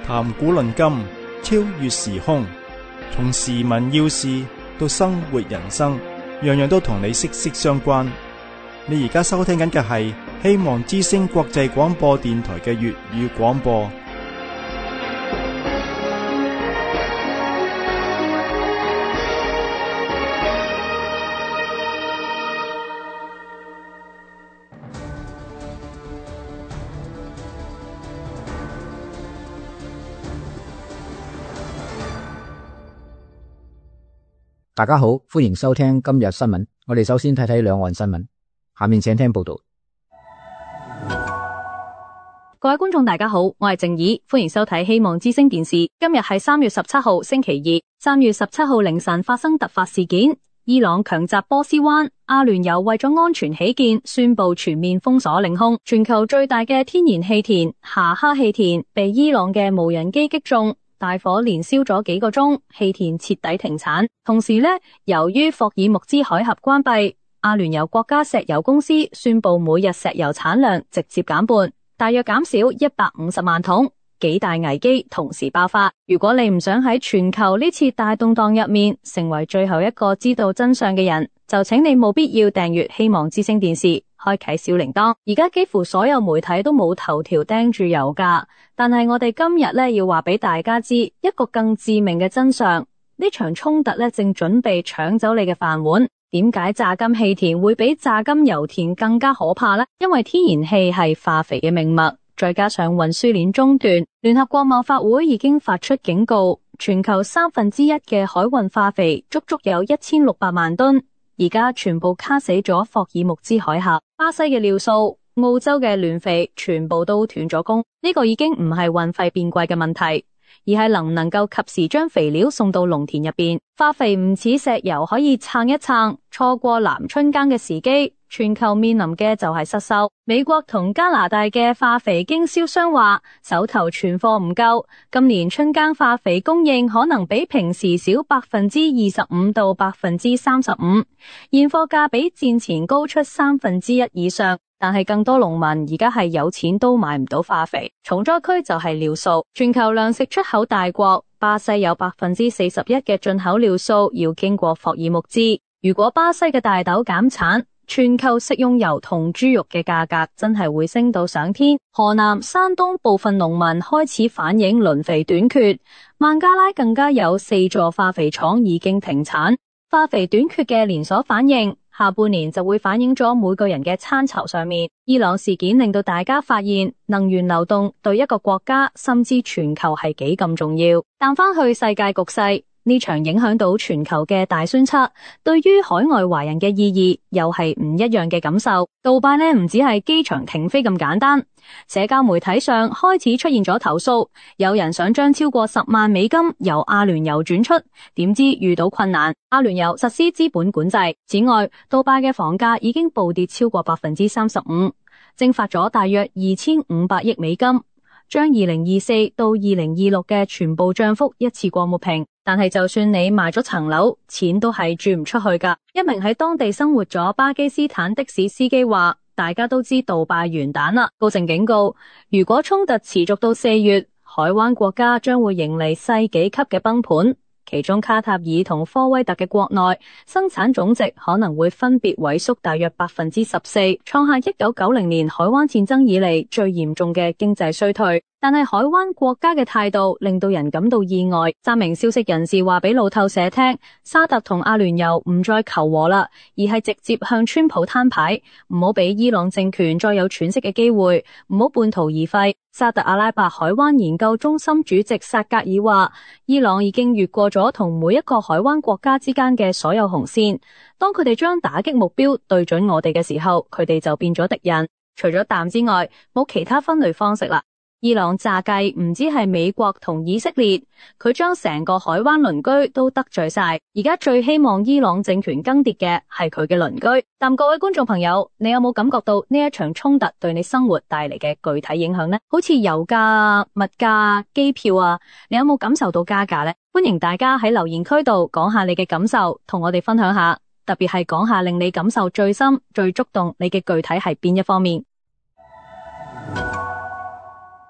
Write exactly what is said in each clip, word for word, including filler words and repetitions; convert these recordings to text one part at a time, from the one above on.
談古論今，超越時空，從時聞要事到生活人生，樣樣都同你息息相關。你而家收聽緊嘅係希望之聲國際廣播電台嘅粵語廣播。 大家好，歡迎收聽今日新聞。我哋首先睇睇兩岸新聞，下面請聽報道。 各位觀眾大家好，我係靜怡，歡迎收睇希望之聲電視。今日係三月十七號星期二。三月十七號凌晨發生突發事件，伊朗強襲波斯灣，阿聯酋為咗安全起見，宣布全面封鎖領空。全球最大嘅天然氣田夏哈氣田被伊朗嘅無人機擊中。大火連燒咗幾個鐘，氣田徹底停產。同時呢，由於霍爾木茲海峽關閉，阿聯酋國家石油公司宣布每日石油產量直接減半，大約減少一百五十萬桶。幾大危機同時爆發。如果你唔想喺全球呢次大動盪入面成為最後一個知道真相嘅人，就請你務必要訂閱希望之聲電視，開啟小鈴鐺。而家幾乎所有媒體都冇頭條盯住油價，但係我哋今日咧要話俾大家知一個更致命嘅真相。呢場衝突咧正準備搶走你嘅飯碗。點解榨金氣田會比榨金油田更加可怕呢？因為天然氣係化肥嘅命脈，再加上運輸鏈中斷，聯合國貿發會已經發出警告，全球三分之一嘅海運化肥足足有一千六百萬噸。而家全部卡死咗霍爾木茲海峽，巴西嘅尿素、澳洲嘅聯肥全部都斷咗供。呢個已經唔係運費變貴嘅問題，而係能唔能夠及時將肥料送到農田入邊。化肥唔似石油可以撐一撐，錯過南春耕嘅時機，全球面臨嘅就係失收。美國同加拿大嘅化肥經銷商話手頭存貨唔夠，今年春耕化肥供應可能比平時少百分之二十五到百分之三十五，現貨價比戰前高出三分之一以上。但係更多農民而家係有錢都買唔到化肥，重災區就係尿素。全球糧食出口大國巴西有百分之四十一嘅進口尿素要經過霍爾木茲。如果巴西嘅大豆減產，全球食用油同豬肉嘅價格真係會升到上天。河南、山東部分農民開始反映磷肥短缺，孟加拉更加有四座化肥廠已經停產。化肥短缺嘅連鎖反應，下半年就會反映咗每個人嘅餐籌上面。伊朗事件令到大家發現能源流動對一個國家甚至全球係幾咁重要。但翻去世界局勢，呢場影響到全球嘅大宣測，對於海外華人嘅意義又係唔一樣嘅感受。杜拜呢唔只係機場停飛咁簡單，社交媒體上開始出現咗投訴，有人想將超過十萬美金由阿聯酋轉出，點知遇到困難，阿聯酋實施資本管制。此外，杜拜嘅房價已經暴跌超過百分之三十五，蒸發咗大約二千五百億美金，將二零二四到二零二六嘅全部漲幅一次過抹平。但係就算你賣咗層樓，錢都係轉唔出去㗎。一名喺當地生活咗巴基斯坦的士司機話，大家都知杜拜完蛋啦，高盛警告，如果衝突持續到四月，海灣國家將會迎嚟世紀級嘅崩盤。其中卡塔爾同科威特嘅國內生產總值可能會分別萎縮大約百分之十四，創下一九九零年海灣戰爭以嚟最嚴重嘅經濟衰退。但係海灣國家嘅態度令到人感到意外。三名消息人士話俾路透社聽，沙特同阿聯酋唔再求和啦，而係直接向川普攤牌，唔好俾伊朗政權再有喘息嘅機會，唔好半途而廢。沙特阿拉伯海灣研究中心主席薩格爾話，伊朗已經越過咗同每一個海灣國家之間嘅所有紅線，當佢哋將打擊目標對準我哋嘅時候，佢哋就變咗敵人。除咗彈之外，冇其他分類方式啦。伊朗詐計唔止係美國同以色列，佢將成個海灣鄰居都得罪晒。而家最希望伊朗政權更迭嘅係佢嘅鄰居。但各位觀眾朋友，你有冇感覺到呢一場衝突對你生活帶嚟嘅具體影響呢？好似油價、物價、機票啊，你有冇感受到加價呢？歡迎大家喺留言區度講下你嘅感受，同我哋分享下，特別係講下令你感受最深、最觸動你嘅具體係邊一方面。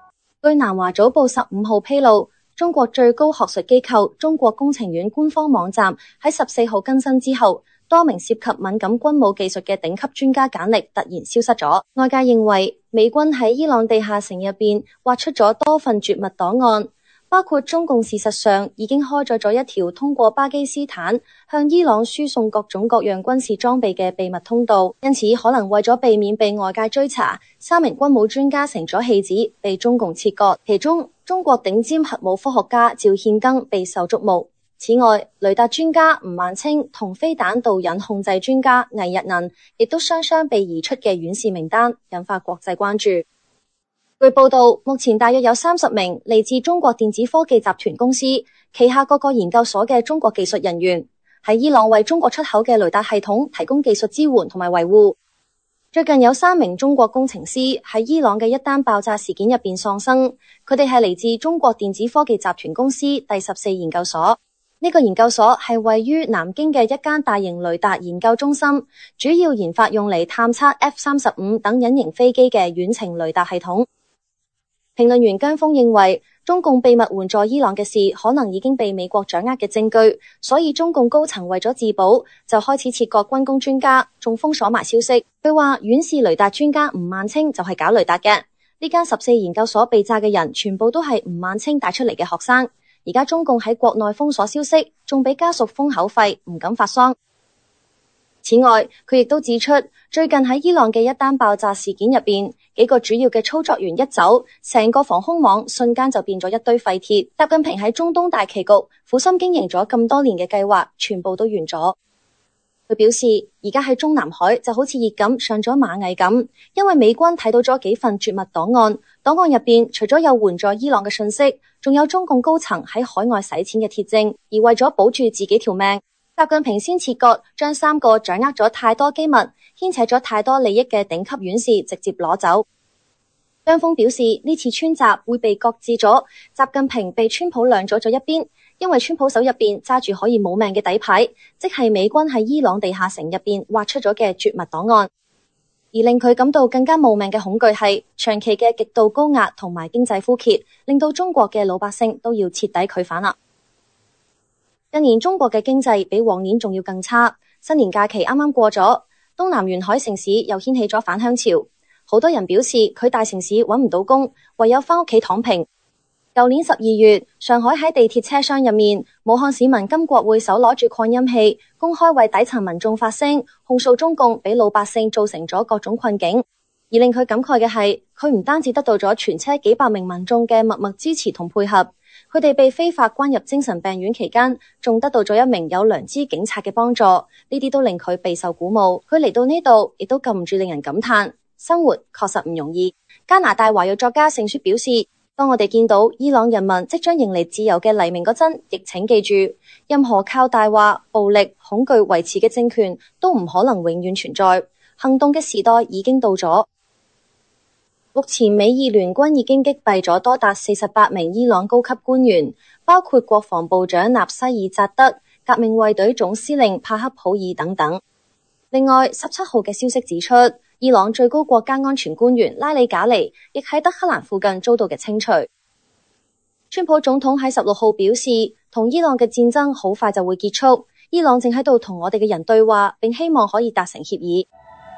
據南華早報十五號披露，中國最高學術機構中國工程院官方網站喺十四號更新之後，多名涉及敏感軍武技術嘅頂級專家簡歷突然消失咗。外界認為美軍喺伊朗地下城入邊挖出咗多份絕密檔案，包括中共事實上已經開咗咗一條通過巴基斯坦向伊朗輸送各種各樣軍事裝備嘅秘密通道，因此可能為咗避免被外界追查，三名軍武專家成咗戲子，被中共切割。其中中國頂尖核武科學家趙憲庚備受矚目。此外，雷達專家吳萬清同飛彈導引控制專家魏日能亦都雙雙被移出嘅院士名單，引發國際關注。據報道，目前大約有三十名嚟自中國電子科技集團公司旗下各個研究所嘅中國技術人員喺伊朗為中國出口嘅雷達系統提供技術支援同埋維護。最近有三名中國工程師喺伊朗嘅一單爆炸事件入邊喪生，佢哋係嚟自中國電子科技集團公司第十四研究所。呢個研究所係位於南京嘅一間大型雷達研究中心，主要研發用嚟探測 F 三十五等隱形飛機嘅遠程雷達系統。評論員姜峰認為，中共秘密援助伊朗嘅事可能已經被美國掌握嘅證據，所以中共高層為咗自保，就開始切割軍工專家，仲封鎖埋消息。佢話，院士雷達專家吳萬清就係搞雷達嘅，呢間十四研究所被炸嘅人全部都係吳萬清帶出嚟嘅學生。而家中共喺國內封鎖消息，仲俾家屬封口費，唔敢發喪。此外，佢亦都指出，最近喺伊朗嘅一單爆炸事件入邊，幾個主要嘅操作員一走，成個防空網瞬間就變咗一堆廢鐵。習近平喺中東大棋局苦心經營咗咁多年嘅計劃，全部都完咗。佢表示，而家喺中南海就好似熱咁上咗螞蟻咁，因為美軍睇到咗幾份絕密檔案，檔案入邊除咗有援助伊朗嘅信息，仲有中共高層喺海外使錢嘅鐵證，而為咗保住自己條命，習近平先切割，將三個掌握咗太多機密、牽扯咗太多利益嘅頂級院士直接攞走。張峰表示，呢次川習會被擱置咗，習近平被川普晾咗咗一邊。因為川普手入邊揸住可以冇命嘅底牌，即係美軍喺伊朗地下城入邊挖出咗嘅絕密檔案。而令佢感到更加冒命嘅恐懼係長期嘅極度高壓同埋經濟枯竭，令到中國嘅老百姓都要徹底拒反啦。近年中國嘅經濟比往年仲要更差，新年假期啱啱過咗，東南沿海城市又掀起咗返鄉潮，好多人表示佢大城市揾唔到工，唯有返屋企躺平。舊年十二月，上海喺地鐵車廂入面，武漢市民金國會手攞住擴音器，公開為底層民眾發聲，控訴中共俾老百姓造成咗各種困境。而令佢感慨嘅係，佢唔單止得到咗全車幾百名民眾嘅默默支持同配合，佢哋被非法關入精神病院期間，仲得到咗一名有良知警察嘅幫助，呢啲都令佢備受鼓舞。佢嚟到呢度，亦都禁唔住令人感嘆，生活確實唔容易。加拿大華裔作家盛雪表示，當我哋見到伊朗人民即將迎嚟自由嘅黎明嗰陣，亦請記住，任何靠大話、暴力、恐懼維持嘅政權都唔可能永遠存在。行動嘅時代已經到咗。目前美伊聯軍已經擊斃咗多達四十八名伊朗高級官員，包括國防部長納西爾扎德、革命衛隊總司令帕克普爾等等。另外，十七號嘅消息指出，伊朗最高國家安全官員拉里賈尼亦喺德黑蘭附近遭到嘅清除。川普總統喺十六號表示，同伊朗嘅戰爭好快就會結束，伊朗正喺度同我哋嘅人對話，並希望可以達成協議。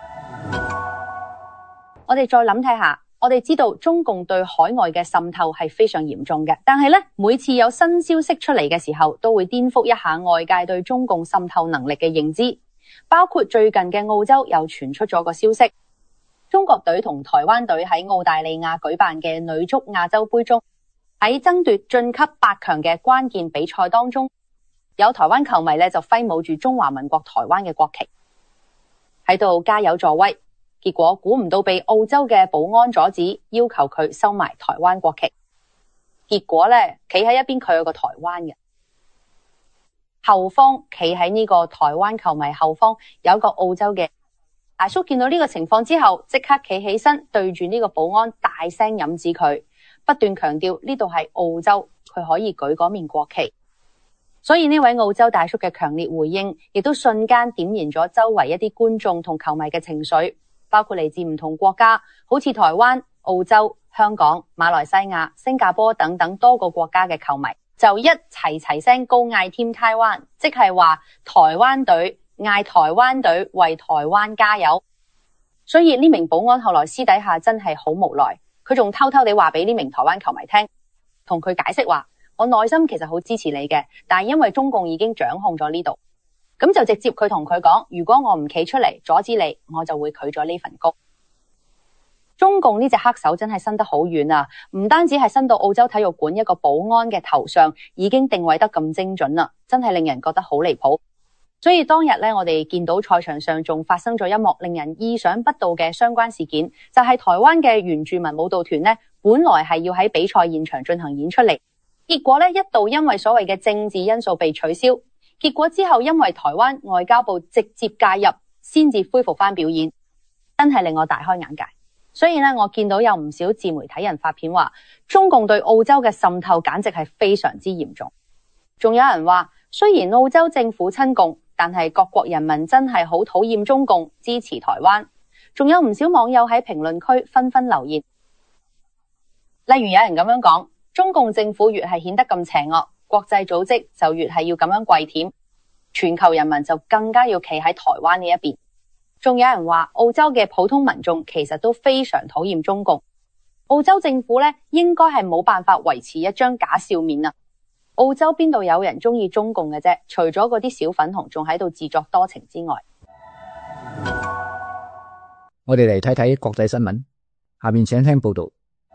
我哋再諗睇下，我哋知道中共對海外嘅滲透係非常嚴重嘅，但係咧，每次有新消息出嚟嘅時候，都會顛覆一下外界對中共滲透能力嘅認知。包括最近嘅澳洲又傳出咗個消息，中國隊同台灣隊喺澳大利亞舉辦嘅女足亞洲盃中，喺爭奪晉級八強嘅關鍵比賽當中，有台灣球迷咧就揮舞住中華民國台灣嘅國旗喺度加油助威，結果估唔到被澳洲嘅保安阻止，要求佢收埋台灣國旗。結果咧，企喺一邊佢有個台灣嘅後方，企喺呢個台灣球迷後方有一個澳洲嘅大叔，見到呢個情況之後，即刻企起身對住呢個保安大聲飲指佢，不斷強調呢度係澳洲，佢可以舉嗰面國旗。所以呢位澳洲大叔嘅強烈回應，亦都瞬間點燃咗周圍一啲觀眾同球迷嘅情緒。 包括嚟自唔同國家，好似台灣、澳洲、香港、馬來西亞、新加坡等等多個國家嘅球迷，就一齊齊聲高嗌 Team Taiwan， 即係話台灣隊嗌台灣隊為台灣加油。所以呢名保安後來私底下真係好無奈，佢仲偷偷地話俾呢名台灣球迷聽，同佢解釋話，我內心其實好支持你嘅，但係因為中共已經掌控咗呢度，咁就直接佢同佢講，如果我唔企出嚟阻止你，我就會拒咗呢份工。中共呢隻黑手真係伸得好遠啊，唔單止係伸到澳洲體育館一個保安嘅頭上，已經定位得咁精準啦，真係令人覺得好離譜。所以當日咧，我哋見到賽場上仲發生咗一幕令人意想不到嘅相關事件，就係台灣嘅原住民舞蹈團呢，本來係要喺比賽現場進行演出嚟，結果咧一度因為所謂嘅政治因素被取消，結果之後因為台灣外交部直接介入，先至恢復翻表演，真係令我大開眼界。所以呢，我見到有唔少自媒體人發片話，中共對澳洲嘅滲透簡直係非常之嚴重。仲有人話，雖然澳洲政府親共，但係各國人民真係好討厭中共，支持台灣。仲有唔少網友喺評論區紛紛留言，例如有人咁樣講，中共政府越係顯得咁邪惡，國際組織就越係要咁樣跪舔，全球人民就更加要企喺台灣呢一邊。仲有人話，澳洲嘅普通民眾其實都非常討厭中共，澳洲政府咧應該係冇辦法維持一張假笑面啊！澳洲邊度有人中意中共嘅啫？除咗嗰啲小粉紅仲喺度自作多情之外， 我哋嚟睇睇國際新聞，下面請聽報道。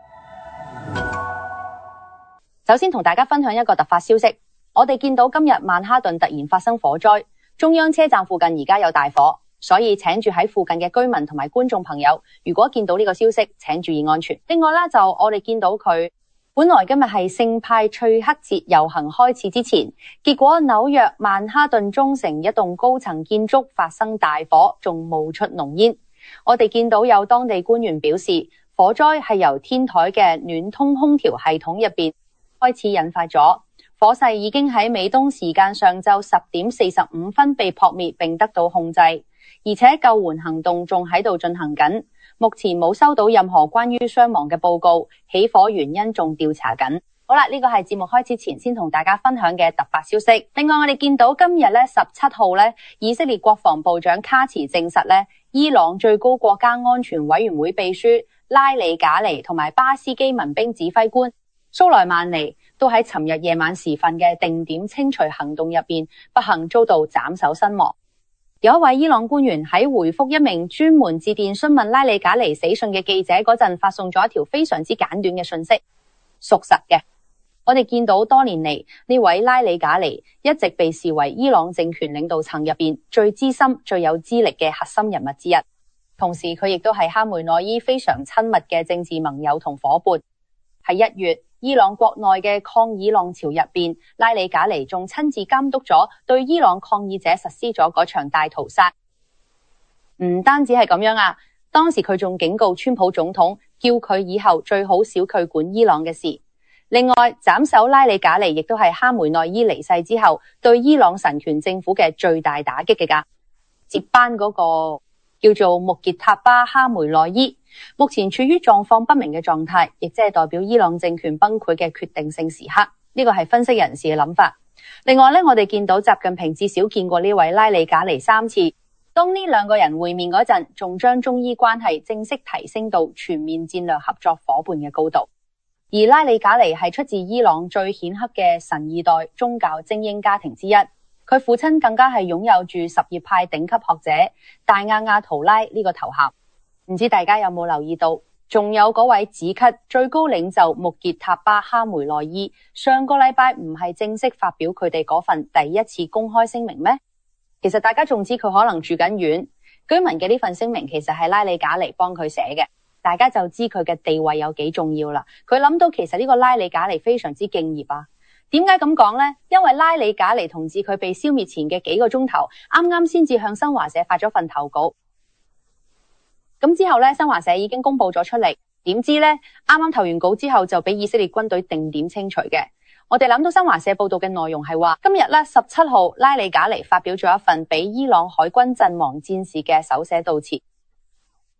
首先同大家分享一個突發消息，我哋見到今日曼哈頓突然發生火災，中央車站附近而家有大火。所以請住喺附近嘅居民同埋觀眾朋友，如果見到呢個消息，請注意安全。另外啦，就我哋見到佢本來今日係聖派翠克節遊行開始之前，結果紐約曼哈頓中城一棟高層建築發生大火，仲冒出濃煙。我哋見到有當地官員表示，火災係由天台嘅暖通空調系統入邊開始引發咗。火勢已經喺美東時間上晝十點四十五分被撲滅並得到控制。而且救援行動仲喺度進行緊，目前冇收到任何關於傷亡嘅報告，起火原因仲調查緊。好啦，呢個係節目開始前先同大家分享嘅突發消息。另外我哋見到今日咧十七號咧，以色列國防部長卡茨證實咧，伊朗最高國家安全委員會秘書拉里賈尼同埋巴斯基民兵指揮官蘇萊曼尼都喺尋日夜晚時分嘅定點清除行動入邊，不幸遭到斬首身亡。有一位伊朗官員喺回覆一名專門致電詢問拉里賈尼死訊嘅記者嗰陣，發送咗一條非常之簡短嘅訊息，屬實嘅。我哋見到多年嚟呢位拉里賈尼一直被視為伊朗政權領導層入邊最資深、最有資歷嘅核心人物之一，同時佢亦都係哈梅內伊非常親密嘅政治盟友同夥伴。喺一月，伊朗國內嘅抗議浪潮入邊，拉里賈尼仲親自監督咗對伊朗抗議者實施咗嗰場大屠殺。唔單止係咁樣啊，當時佢仲警告川普總統，叫佢以後最好少去管伊朗嘅事。另外，斬首拉里賈尼亦都係哈梅內伊離世之後對伊朗神權政府嘅最大打擊嘅噶。接班嗰個叫做穆傑塔巴哈梅內伊，目前處於狀況不明嘅狀態，亦即係代表伊朗政權崩潰嘅決定性時刻。呢個係分析人士嘅諗法。另外呢，我哋見到習近平至少見過呢位拉里賈尼三次。當呢兩個人會面嗰陣，仲將中伊關係正式提升到全面戰略合作夥伴嘅高度。而拉里賈尼係出自伊朗最顯赫嘅神二代宗教精英家庭之一。佢父親更加係擁有住什葉派頂級學者大亞亞圖拉呢個頭銜。唔知大家有冇留意到，仲有嗰位指咳最高領袖穆傑塔巴哈梅內伊，上個禮拜唔係正式發表佢哋嗰份第一次公開聲明咩？其實大家仲知佢可能住緊院，居民嘅呢份聲明其實係拉里賈尼幫佢寫嘅，大家就知佢嘅地位有幾重要啦。佢諗到其實呢個拉里賈尼非常之敬業啊。點解咁講呢？因為拉里賈尼同志佢被消滅前嘅幾個鐘頭，啱啱先至向新華社發咗份投稿。咁之後咧，新華社已經公布咗出嚟，點知咧，啱啱投完稿之後就俾以色列軍隊定點清除嘅。我哋諗到新華社報道嘅內容係話，今日咧十七號拉里賈尼發表咗一份俾伊朗海軍陣亡戰士嘅手寫悼詞。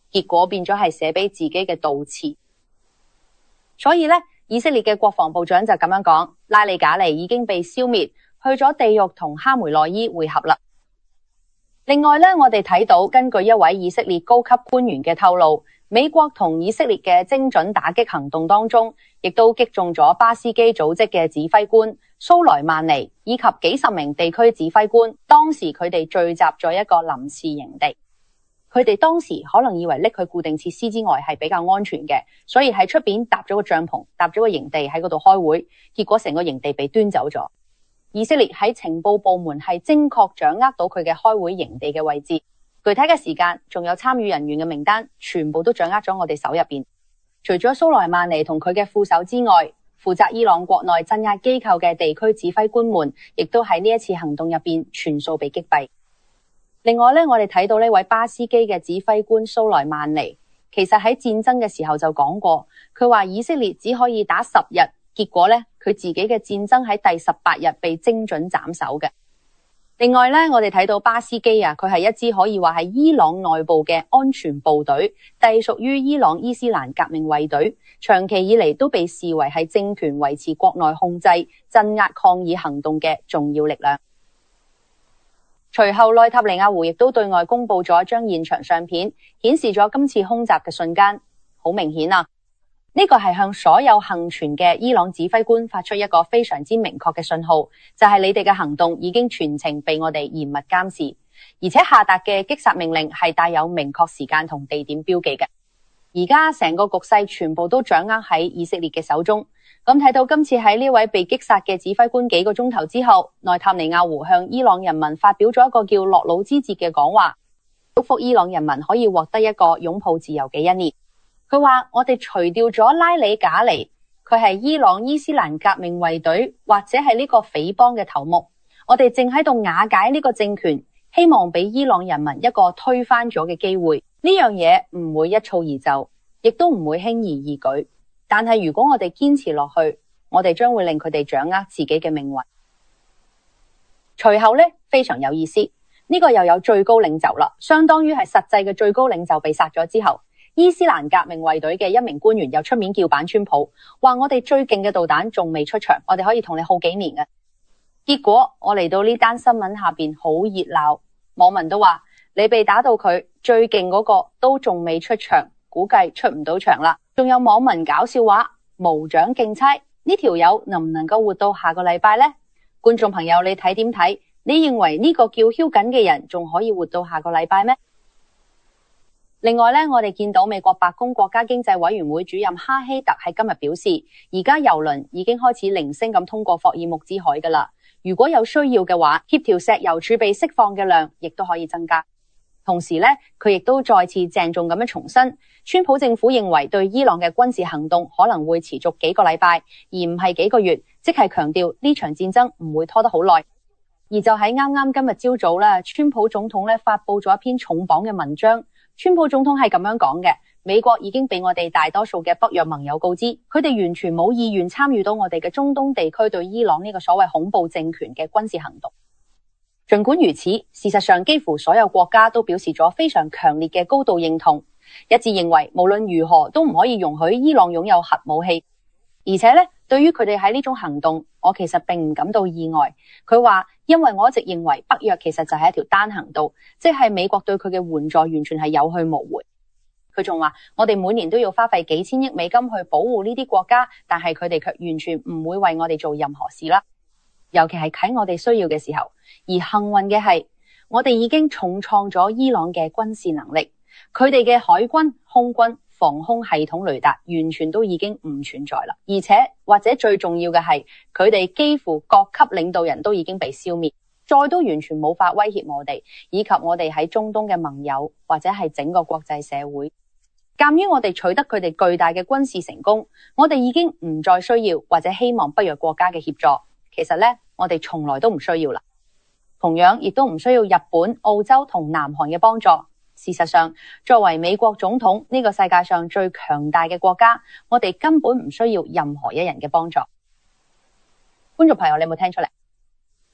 結果變咗係寫俾自己嘅悼詞。所以呢，以色列嘅國防部長就咁樣講，拉里賈尼已經被消滅，去咗地獄同哈梅內伊會合啦。另外呢，我哋睇到根據一位以色列高級官員嘅透露，美國同以色列嘅精準打擊行動當中，亦都擊中咗巴斯基組織嘅指揮官蘇萊曼尼以及幾十名地區指揮官。當時佢哋聚集咗一個臨時營地，佢哋當時可能以為拎去固定設施之外係比較安全嘅，所以喺出邊搭咗個帳篷，搭咗個營地喺嗰度開會，結果成個營地被端走咗。以色列喺情報部門係精確掌握到佢嘅開會營地嘅位置，具體嘅時間仲有參與人員嘅名單，全部都掌握咗我哋手入邊。除咗蘇萊曼尼同佢嘅副手之外，負責伊朗國內鎮壓機構嘅地區指揮官們，亦都喺呢一次行動入邊全數被擊斃。另外呢，我哋睇到呢位巴斯基嘅指揮官蘇萊曼尼，其實喺戰爭嘅時候就講過，佢話以色列只可以打十日，結果呢，佢自己嘅戰爭喺第十八日被精準斬首嘅。另外呢，我哋睇到巴斯基啊，佢係一支可以話係伊朗內部嘅安全部隊，隸屬於伊朗伊斯蘭革命衛隊，長期以嚟都被視為係政權維持國內控制、鎮壓抗議行動嘅重要力量。隨後內塔尼亞胡亦都對外公布咗一張現場相片，顯示咗今次空襲嘅瞬間。好明顯啊，呢個係向所有幸存嘅伊朗指揮官發出一個非常之明確嘅信號，就係你哋嘅行動已經全程被我哋嚴密監視，而且下達嘅擊殺命令係帶有明確時間同地點標記嘅。而家成個局勢全部都掌握喺以色列嘅手中。咁睇到今次喺呢位被擊殺嘅指揮官幾個鐘頭之後，內塔尼亞胡向伊朗人民發表咗一個叫諾魯之節嘅講話，祝福伊朗人民可以獲得一個擁抱自由嘅一年。佢話我哋除掉咗拉里賈尼，佢係伊朗伊斯蘭革命衛隊或者係呢個匪幫嘅頭目，我哋正喺度瓦解呢個政權，希望俾伊朗人民一個推翻咗嘅機會。呢樣嘢唔會一蹴而就，亦都唔會輕而易舉。但係如果我哋堅持落去，我哋將會令佢哋掌握自己嘅命運。隨後呢，非常有意思，呢個又有最高領袖啦，相當於係實際嘅最高領袖被殺咗之後，伊斯蘭革命衛隊嘅一名官員又出面叫板川普，話我哋最勁嘅導彈仲未出場，我哋可以同你耗幾年嘅。結果我嚟到呢單新聞下邊好熱鬧，網民都話你被打到佢最勁嗰個都仲未出場，估計出唔到場啦。仲有網民搞笑話，無獎競猜，呢條友能唔能夠活到下個禮拜呢？觀眾朋友，你睇點睇？你認為呢個叫囂緊嘅人仲可以活到下個禮拜咩？另外呢，我哋見到美國白宮國家經濟委員會主任哈希特喺今日表示，而家油輪已經開始零星咁通過霍爾木茲海噶啦，如果有需要嘅話，協調石油儲備釋放嘅量亦都可以增加。同時呢，佢亦都再次鄭重咁樣重申，川普政府認為對伊朗嘅軍事行動可能會持續幾個禮拜，而唔係幾個月，即係強調呢場戰爭唔會拖得好耐。而就喺啱啱今日朝早咧，川普總統咧發佈咗一篇重磅嘅文章。川普總統係咁樣講嘅：美國已經俾我哋大多數嘅北約盟友告知，佢哋完全冇意願參與到我哋嘅中東地區對伊朗呢個所謂恐怖政權嘅軍事行動。儘管如此，事實上幾乎所有國家都表示咗非常強烈嘅高度認同，一致認為無論如何都唔可以容許伊朗擁有核武器。而且咧，對於佢哋喺呢種行動，我其實並唔感到意外。佢話，因為我一直認為北約其實就係一條單行道，即係美國對佢嘅援助完全係有去無回。佢仲話，我哋每年都要花費幾千億美金去保護呢啲國家，但係佢哋卻完全唔會為我哋做任何事啦。尤其係喺我哋需要嘅時候。而幸運嘅係，我哋已經重創咗伊朗嘅軍事能力，佢哋嘅海軍、空軍、防空系統雷達完全都已經唔存在啦。而且或者最重要嘅係，佢哋幾乎各級領導人都已經被消滅，再都完全冇法威脅我哋，以及我哋喺中東嘅盟友或者係整個國際社會。鑒於我哋取得佢哋巨大嘅軍事成功，我哋已經唔再需要或者希望北約國家嘅協助。其實呢，我哋從來都唔需要啦。同樣亦都唔需要日本、澳洲同南韓嘅幫助。事實上，作為美國總統呢個世界上最強大嘅國家，我哋根本唔需要任何一人嘅幫助。觀眾朋友，你有冇聽出嚟？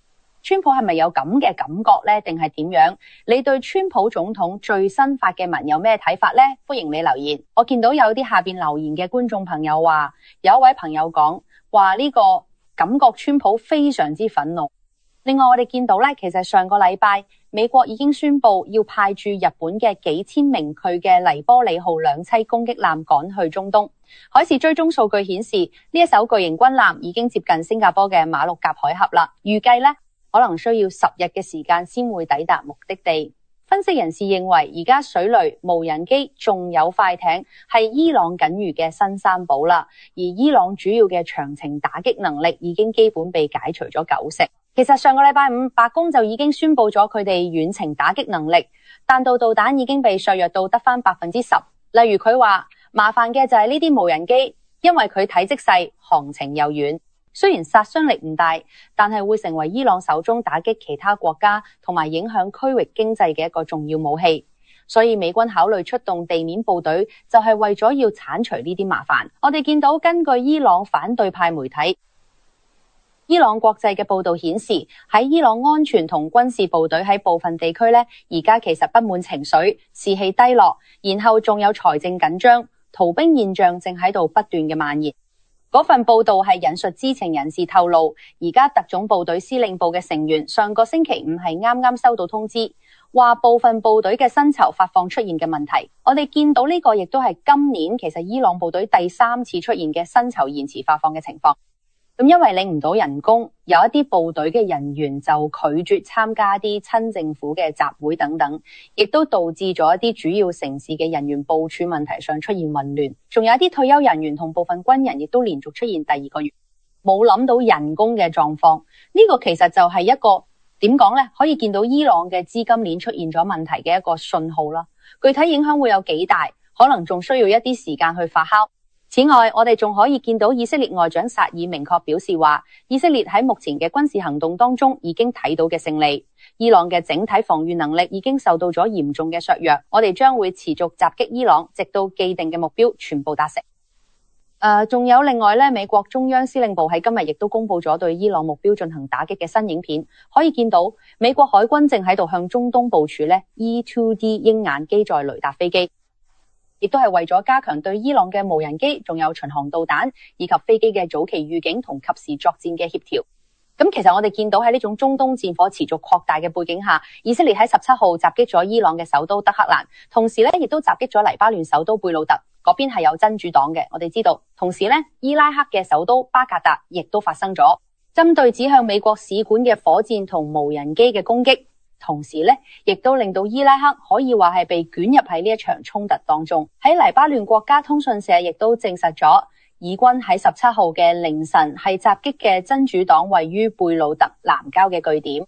川普係咪有咁嘅感覺呢？定係點樣？你對川普總統最新發嘅文有咩睇法呢？歡迎你留言。我見到有啲下邊留言嘅觀眾朋友話，有一位朋友講話呢個感覺川普非常之憤怒。另外我哋見到咧，其實上個禮拜美國已經宣布要派駐日本嘅幾千名佢嘅黎波里號兩棲攻擊艦趕去中東。海事追蹤數據顯示，呢一艘巨型軍艦已經接近新加坡嘅馬六甲海峽啦，預計咧可能需要十日嘅時間先會抵達目的地。分析人士認為，而家水雷、無人機仲有快艇係伊朗僅餘嘅新三寶啦，而伊朗主要嘅長程打擊能力已經基本被解除咗九成。其實上個禮拜五，白宮就已經宣布咗佢哋遠程打擊能力，彈道導彈已經被削弱到得返百分之十。例如佢話，麻煩嘅就係呢啲無人機，因為佢體積細，航程又遠。雖然殺傷力唔大，但係會成為伊朗手中打擊其他國家同埋影響區域經濟嘅一個重要武器。所以美軍考慮出動地面部隊，就係為咗要鏟除呢啲麻煩。我哋見到根據伊朗反對派媒體伊朗國際嘅報道顯示，喺伊朗安全同軍事部隊喺部分地區呢，而家其實不滿情緒，士氣低落，然後仲有財政緊張，逃兵現象正喺度不斷嘅蔓延。嗰份報道係引述知情人士透露，而家特種部隊司令部嘅成員上個星期五係啱啱收到通知，話部分部隊嘅薪酬發放出現嘅問題。我哋見到呢個亦都係今年其實伊朗部隊第三次出現嘅薪酬延遲發放嘅情況。咁因為領唔到人工，有一啲部隊嘅人員就拒絕參加啲親政府嘅集會等等，亦都導致咗一啲主要城市嘅人員部署問題上出現混亂。仲有一啲退休人員同部分軍人亦都連續出現第二個月冇諗到人工嘅狀況。呢個其實就係一個點講呢？可以見到伊朗嘅資金鏈出現咗問題嘅一個信號啦。具體影響會有幾大，可能仲需要一啲時間去發酵。此外，我哋仲可以見到以色列外長薩爾明確表示話，以色列喺目前嘅軍事行動當中已經睇到嘅勝利。伊朗嘅整體防禦能力已經受到咗嚴重嘅削弱，我哋將會持續襲擊伊朗，直到既定嘅目標全部達成。誒、呃，仲有另外咧，美國中央司令部喺今日亦都公布咗對伊朗目標進行打擊嘅新影片，可以見到美國海軍正喺度向中東部署咧 E 二 D 鷹眼機載雷達飛機。亦都係為咗加強對伊朗嘅無人機，仲有巡航導彈以及飛機嘅早期預警同及時作戰嘅協調。咁其實我哋見到喺呢種中東戰火持續擴大嘅背景下，以色列喺十七號襲擊咗伊朗嘅首都德黑蘭，同時咧亦都襲擊咗黎巴嫩首都貝魯特，嗰邊係有真主黨嘅。我哋知道，同時咧伊拉克嘅首都巴格達亦都發生咗針對指向美國使館嘅火箭同無人機嘅攻擊。同時咧，亦都令到伊拉克可以話係被捲入喺呢一場衝突當中。喺黎巴嫩國家通訊社亦都證實咗，以軍喺十七號嘅凌晨係襲擊嘅真主黨位於貝魯特南郊嘅據點。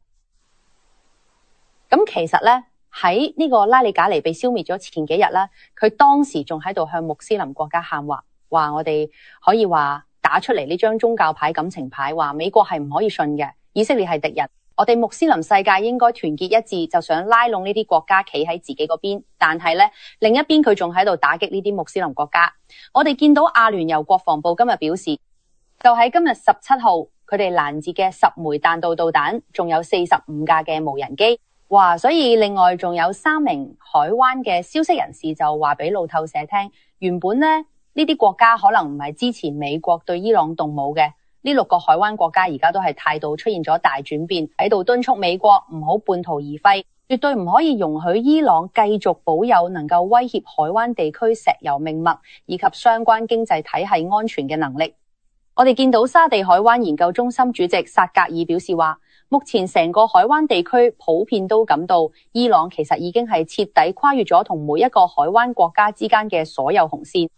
咁其實咧喺呢個拉里賈尼被消滅咗前幾日啦，佢當時仲喺度向穆斯林國家喊話，話我哋可以話打出嚟呢張宗教牌、感情牌，話美國係唔可以信嘅，以色列係敵人。我哋穆斯林世界應該團結一致，就想拉攏呢啲國家企喺自己嗰邊，但係咧另一邊佢仲喺度打擊呢啲穆斯林國家。我哋見到阿聯酋國防部今日表示，就喺今日十七號，佢哋攔截嘅十枚彈道導彈，仲有四十五架嘅無人機。哇！所以另外仲有三名海灣嘅消息人士就話俾路透社聽，原本咧呢啲國家可能唔係支持美國對伊朗動武嘅。呢六個海灣國家而家都係態度出現咗大轉變，喺度敦促美國唔好半途而廢，絕對唔可以容許伊朗繼續保有能夠威脅海灣地區石油命脈以及相關經濟體系安全嘅能力。我哋見到沙地海灣研究中心主席薩格爾表示話，目前成個海灣地區普遍都感到伊朗其實已經係徹底跨越咗同每一個海灣國家之間嘅所有紅線。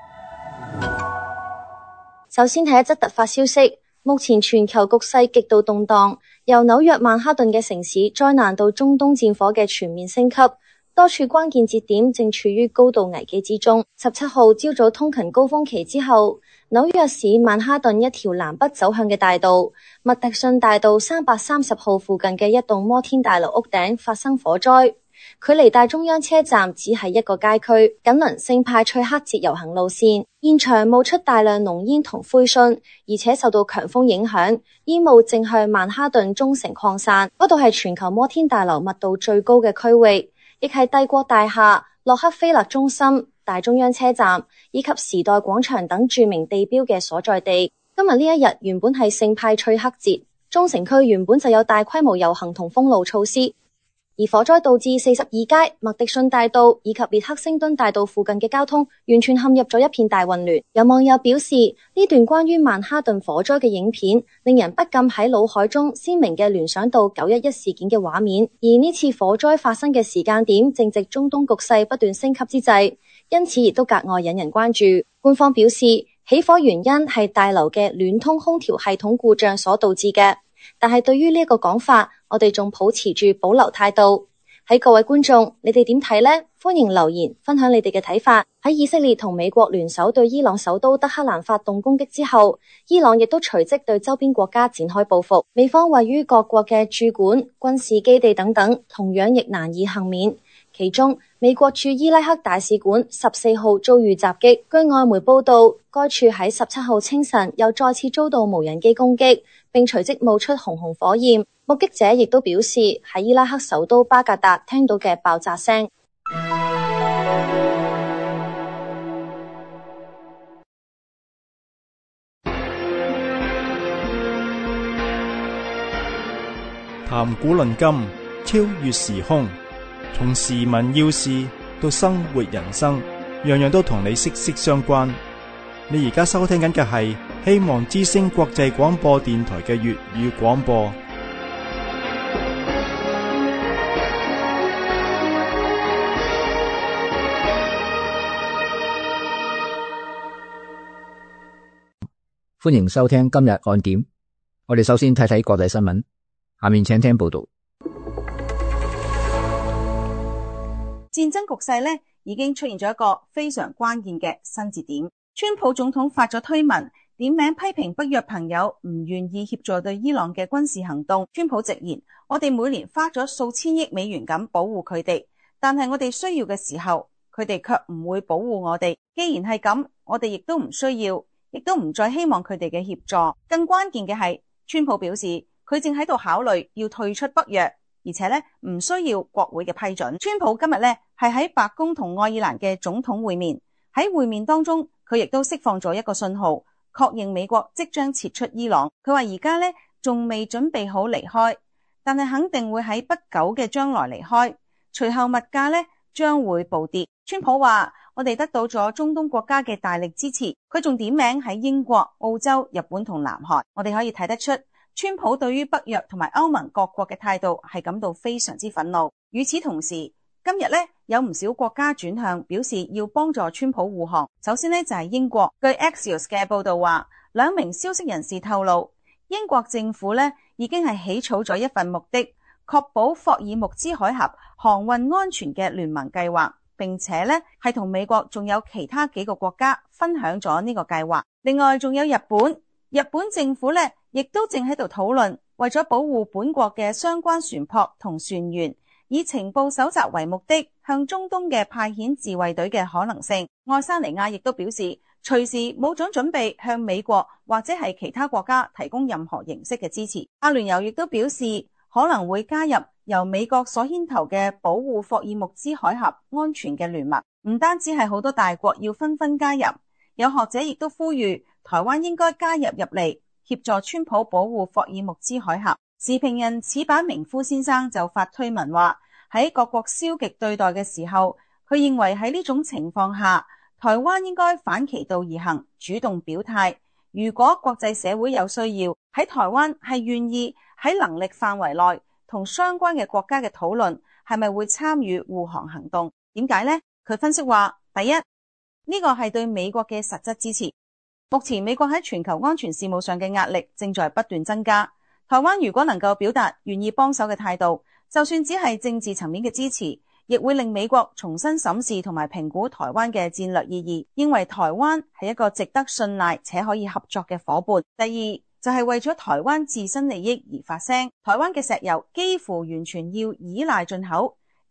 首先睇一則突發消息，目前全球局勢極度動盪，由紐約曼哈頓嘅城市災難到中東戰火嘅全面升級，多處關鍵節點正處於高度危機之中。十七號朝早通勤高峰期之後，紐約市曼哈頓一條南北走向嘅大道麥迪遜大道三百三十號附近嘅一棟摩天大樓屋頂發生火災， 距離大中央車站只係一個街區，緊鄰聖派翠克節遊行路線。現場冒出大量濃煙同灰燼，而且受到強風影響，煙霧正向曼哈頓中城擴散。嗰度係全球摩天大樓密度最高嘅區域，亦係帝國大廈、洛克菲勒中心、大中央車站以及時代廣場等著名地標嘅所在地。今日呢一日原本係聖派翠克節，中城區原本就有大規模遊行同封路措施。而火災導致四十二街、麥迪遜大道以及列克星敦大道附近嘅交通完全陷入咗一片大混亂。有網友表示，呢段關於曼哈頓火災嘅影片令人不禁喺腦海中鮮明嘅聯想到九一一事件嘅畫面。而呢次火災發生嘅時間點正值中東局勢不斷升級之際，因此亦都格外引人關注。官方表示，起火原因係大樓嘅暖通空調系統故障所導致嘅。但係對於呢一個講法，我哋仲保持住保留態度。喺各位觀眾，你哋點睇呢？歡迎留言分享你哋嘅睇法。喺以色列同美國聯手對伊朗首都德黑蘭發動攻擊之後，伊朗亦都隨即對周邊國家展開報復。美方位於各國嘅駐館、軍事基地等等，同樣亦難以幸免。其中，美國駐伊拉克大使館十四號遭遇襲擊，據外媒報道，該處喺十七號清晨又再次遭到無人機攻擊，並隨即冒出紅紅火焰。目擊者亦都表示，喺伊拉克首都巴格達聽到嘅爆炸聲。 談古論今，超越時空，從時聞要事到生活人生，樣樣都同你息息相關。你而家收聽緊嘅係希望之聲國際廣播電台嘅粵語廣播。 歡迎收聽今日按點。我哋首先睇睇國際新聞，下面請聽報道。 戰爭局勢呢已經出現咗一個非常關鍵嘅新節點。川普總統發咗推文，點名批評北約朋友唔願意協助對伊朗嘅軍事行動。川普直言，我哋每年花咗數千億美元咁保護佢哋，但係我哋需要嘅時候，佢哋卻唔會保護我哋。既然係咁，我哋亦都唔需要，亦都唔再希望佢哋嘅協助。更關鍵嘅係，川普表示佢正喺度考慮要退出北約，而且咧唔需要國會嘅批准。川普今日咧係喺白宮同愛爾蘭嘅總統會面，喺會面當中，佢亦都釋放咗一個信號，確認美國即將撤出伊朗。佢話而家咧仲未準備好離開，但係肯定會喺不久嘅將來離開。隨後物價咧將會暴跌。川普話，我哋得到咗中東國家嘅大力支持。佢仲點名喺英國、澳洲、日本同南韓。我哋可以睇得出，川普對於北約同埋歐盟各國嘅態度係感到非常之憤怒。與此同時，今日咧有唔少國家轉向表示要幫助川普護航。首先咧就係英國，據 Axios 嘅報道話，兩名消息人士透露，英國政府咧已經係起草咗一份目的確保霍爾木茲海峽航運安全嘅聯盟計劃，並且咧係同美國仲有其他幾個國家分享咗呢個計劃。另外仲有日本，日本政府咧亦都正喺度討論，為咗保護本國嘅相關船舶同船員，以情報搜集為目的，向中東嘅派遣自衛隊嘅可能性。愛沙尼亞亦都表示，隨時冇準準備向美國或者係其他國家提供任何形式嘅支持。阿聯酋亦都表示可能會加入由美國所牽頭嘅保護霍爾木茲海峽安全嘅聯盟。唔單止係好多大國要紛紛加入，有學者亦都呼籲台灣應該加入入嚟，協助川普保護霍爾木茲海峽。時評人矢板明夫先生就發推文話，喺各國消極對待嘅時候，佢認為喺呢種情況下，台灣應該反其道而行，主動表態。如果國際社會有需要，喺台灣係願意喺能力範圍內同相關嘅國家嘅討論，係咪會參與護航行動？點解呢？佢分析話，第一，呢個係對美國嘅實質支持。目前美國喺全球安全事務上嘅壓力正在不斷增加。台灣如果能夠表達願意幫手嘅態度，就算只係政治層面嘅支持，亦會令美國重新審視同埋評估台灣嘅戰略意義，認為台灣係一個值得信賴且可以合作嘅夥伴。第二，就係為咗台灣自身利益而發聲。台灣嘅石油幾乎完全要依賴進口，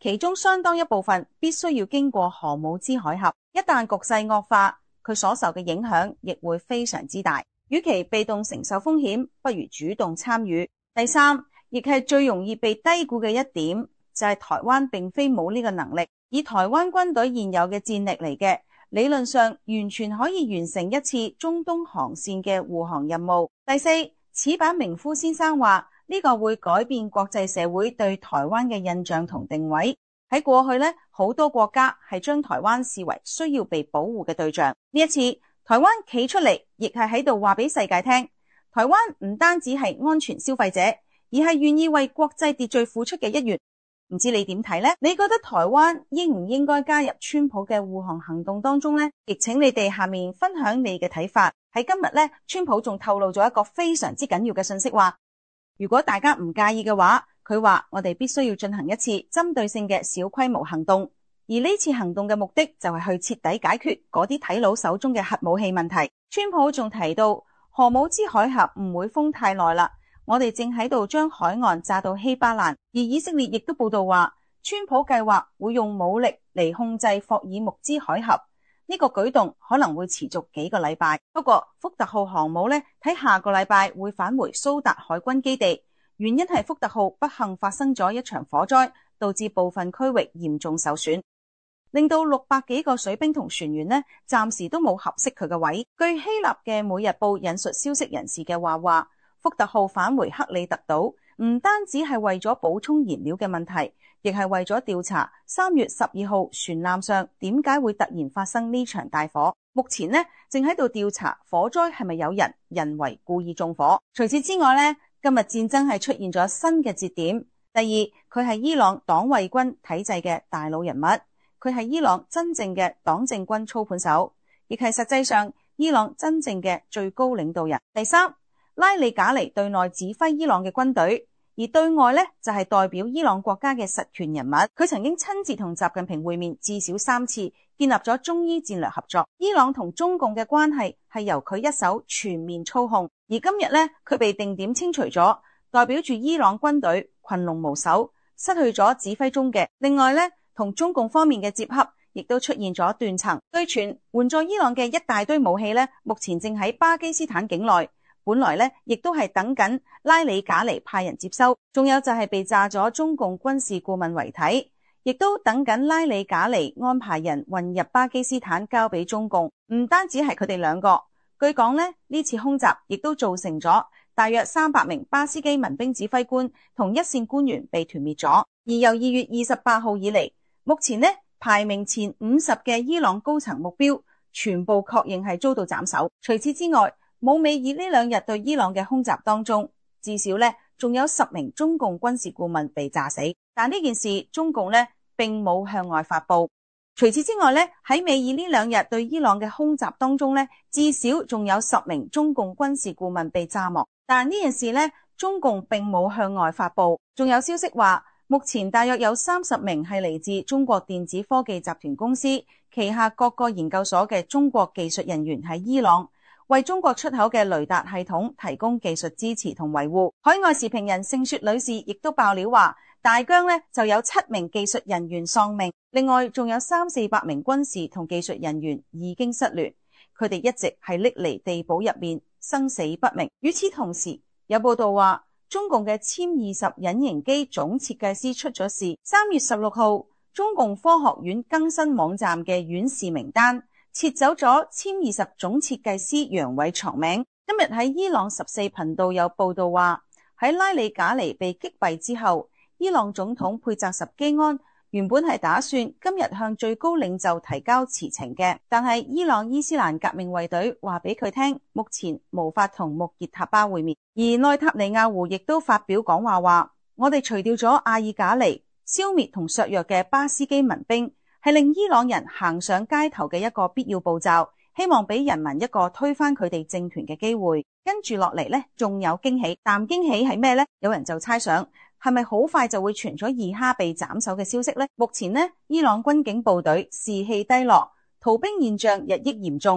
其中相當一部分必須要經過荷姆茲海峽。一旦局勢惡化，佢所受嘅影響亦會非常之大。與其被動承受風險，不如主動參與。第三，亦係最容易被低估嘅一點，就係台灣並非冇呢個能力。以台灣軍隊現有嘅戰力嚟嘅，理論上完全可以完成一次中東航線嘅護航任務。第四，矢板明夫先生話呢個會改變國際社會對台灣嘅印象同定位。喺過去呢，好多國家係將台灣視為需要被保護嘅對象。呢一次，台灣企出嚟，亦係喺度話俾世界聽，台灣唔單止係安全消費者，而係願意為國際秩序付出嘅一員。唔知你點睇呢？你覺得台灣應唔應該加入川普嘅護航行動當中呢？亦請你哋下面分享你嘅睇法。喺今日呢，川普仲透露咗一個非常之緊要嘅信息，話如果大家唔介意嘅話，佢話我哋必須要進行一次針對性嘅小規模行動，而呢次行動嘅目的就係去徹底解決嗰啲睇佬手中嘅核武器問題。川普仲提到荷姆茲海峽唔會封太耐啦，我哋正喺度將海岸炸到稀巴爛，而以色列亦都報道話，川普計劃會用武力嚟控制霍爾木茲海峽，呢個舉動可能會持續幾個禮拜。不過福特號航母呢，喺下個禮拜會返回蘇達海軍基地，原因係福特號不幸發生咗一場火災，導致部分區域嚴重受損，令到六百幾個水兵同船員呢，暫時都冇合適佢嘅位。據希臘嘅每日報引述消息人士嘅話話，福特號返回克里特島唔單止係為咗補充燃料嘅問題，亦係為咗調查三月十二號船艦上點解會突然發生呢場大火。目前呢，正喺度調查火災係咪有人人為故意縱火。除此之外呢，今日戰爭係出現咗新嘅節點。第二，佢係伊朗黨衛軍體制嘅大佬人物，佢係伊朗真正嘅黨政軍操盤手，亦係實際上伊朗真正嘅最高領導人。第三，拉里賈尼對內指揮伊朗嘅軍隊，而對外呢，就係代表伊朗國家嘅實權人物。佢曾經親自同習近平會面至少三次，建立咗中伊戰略合作。伊朗同中共嘅關係係由佢一手全面操控，而今日呢，佢被定點清除咗，代表住伊朗軍隊群龍無首，失去咗指揮中嘅。另外呢，同中共方面嘅接洽亦都出現咗斷層。據傳援助伊朗嘅一大堆武器呢，目前正喺巴基斯坦境內，本來呢亦都係等緊拉里賈尼派人接收。仲有就係被炸咗中共軍事顧問遺體，亦都等緊拉里賈尼安排人運入巴基斯坦交俾中共。唔單止係佢哋兩個，據講呢，呢次空襲亦都造成咗大約三百名巴斯基民兵指揮官同一線官員被團滅咗。而由二月二十八號以嚟，目前呢排名前五十嘅伊朗高層目標全部確認係遭到斬首。除此之外，冇美以呢兩日對伊朗嘅空襲當中，至少呢仲有十名中共軍事顧問被炸死。但呢件事中共呢並冇向外發布。除此之外呢，喺美以呢兩日對伊朗嘅空襲當中呢，至少仲有十名中共軍事顧問被炸亡。但呢件事呢，中共並冇向外發布。仲有消息話，目前大約有三十名係嚟自中國電子科技集團公司旗下各個研究所嘅中國技術人員喺伊朗，為中國出口嘅雷達系統提供技術支持同維護。海外時評人盛雪女士亦都爆料話，大疆呢就有七名技術人員喪命，另外仲有三四百名軍事同技術人員已經失聯，佢哋一直係匿離地堡入面，生死不明。與此同時，有報道話中共嘅殲二十隱形機總設計師出咗事。三月十六號，中共科學院更新網站嘅院士名單，撤走咗殲二十總設計師楊偉床名。今日喺伊朗十四頻道有報道話，喺拉里賈尼被擊斃之後，伊朗總統佩澤什基安原本係打算今日向最高領袖提交辭呈嘅，但係伊朗伊斯蘭革命衛隊話俾佢聽，目前無法同穆傑塔巴會面。而內塔尼亞胡亦都發表講話話，我哋除掉咗阿爾賈尼，消滅同削弱嘅巴斯基民兵，係令伊朗人行上街頭嘅一個必要步驟，希望俾人民一個推翻佢哋政權嘅機會。跟住落嚟呢，仲有驚喜，但驚喜係咩呢？有人就猜想，係咪好快就會傳咗二哈被斬首嘅消息呢？目前呢，伊朗軍警部隊士氣低落，逃兵現象日益嚴重，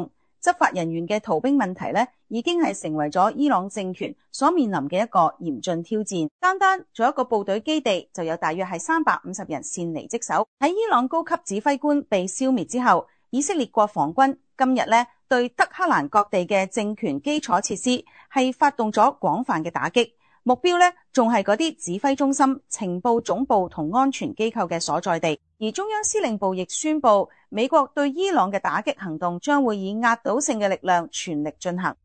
執法人員嘅逃兵問題咧，已經係成為咗伊朗政權所面臨嘅一個嚴峻挑戰。單單做一個部隊基地就有大約係三百五十人擅離職守。喺伊朗高級指揮官被消滅之後，以色列國防軍今日咧對德黑蘭各地嘅政權基礎設施係發動咗廣泛嘅打擊。目標呢，仲係嗰啲指揮中心、情報總部同安全機構嘅所在地，而中央司令部亦宣布，美國對伊朗嘅打擊行動將會以壓倒性嘅力量全力進行。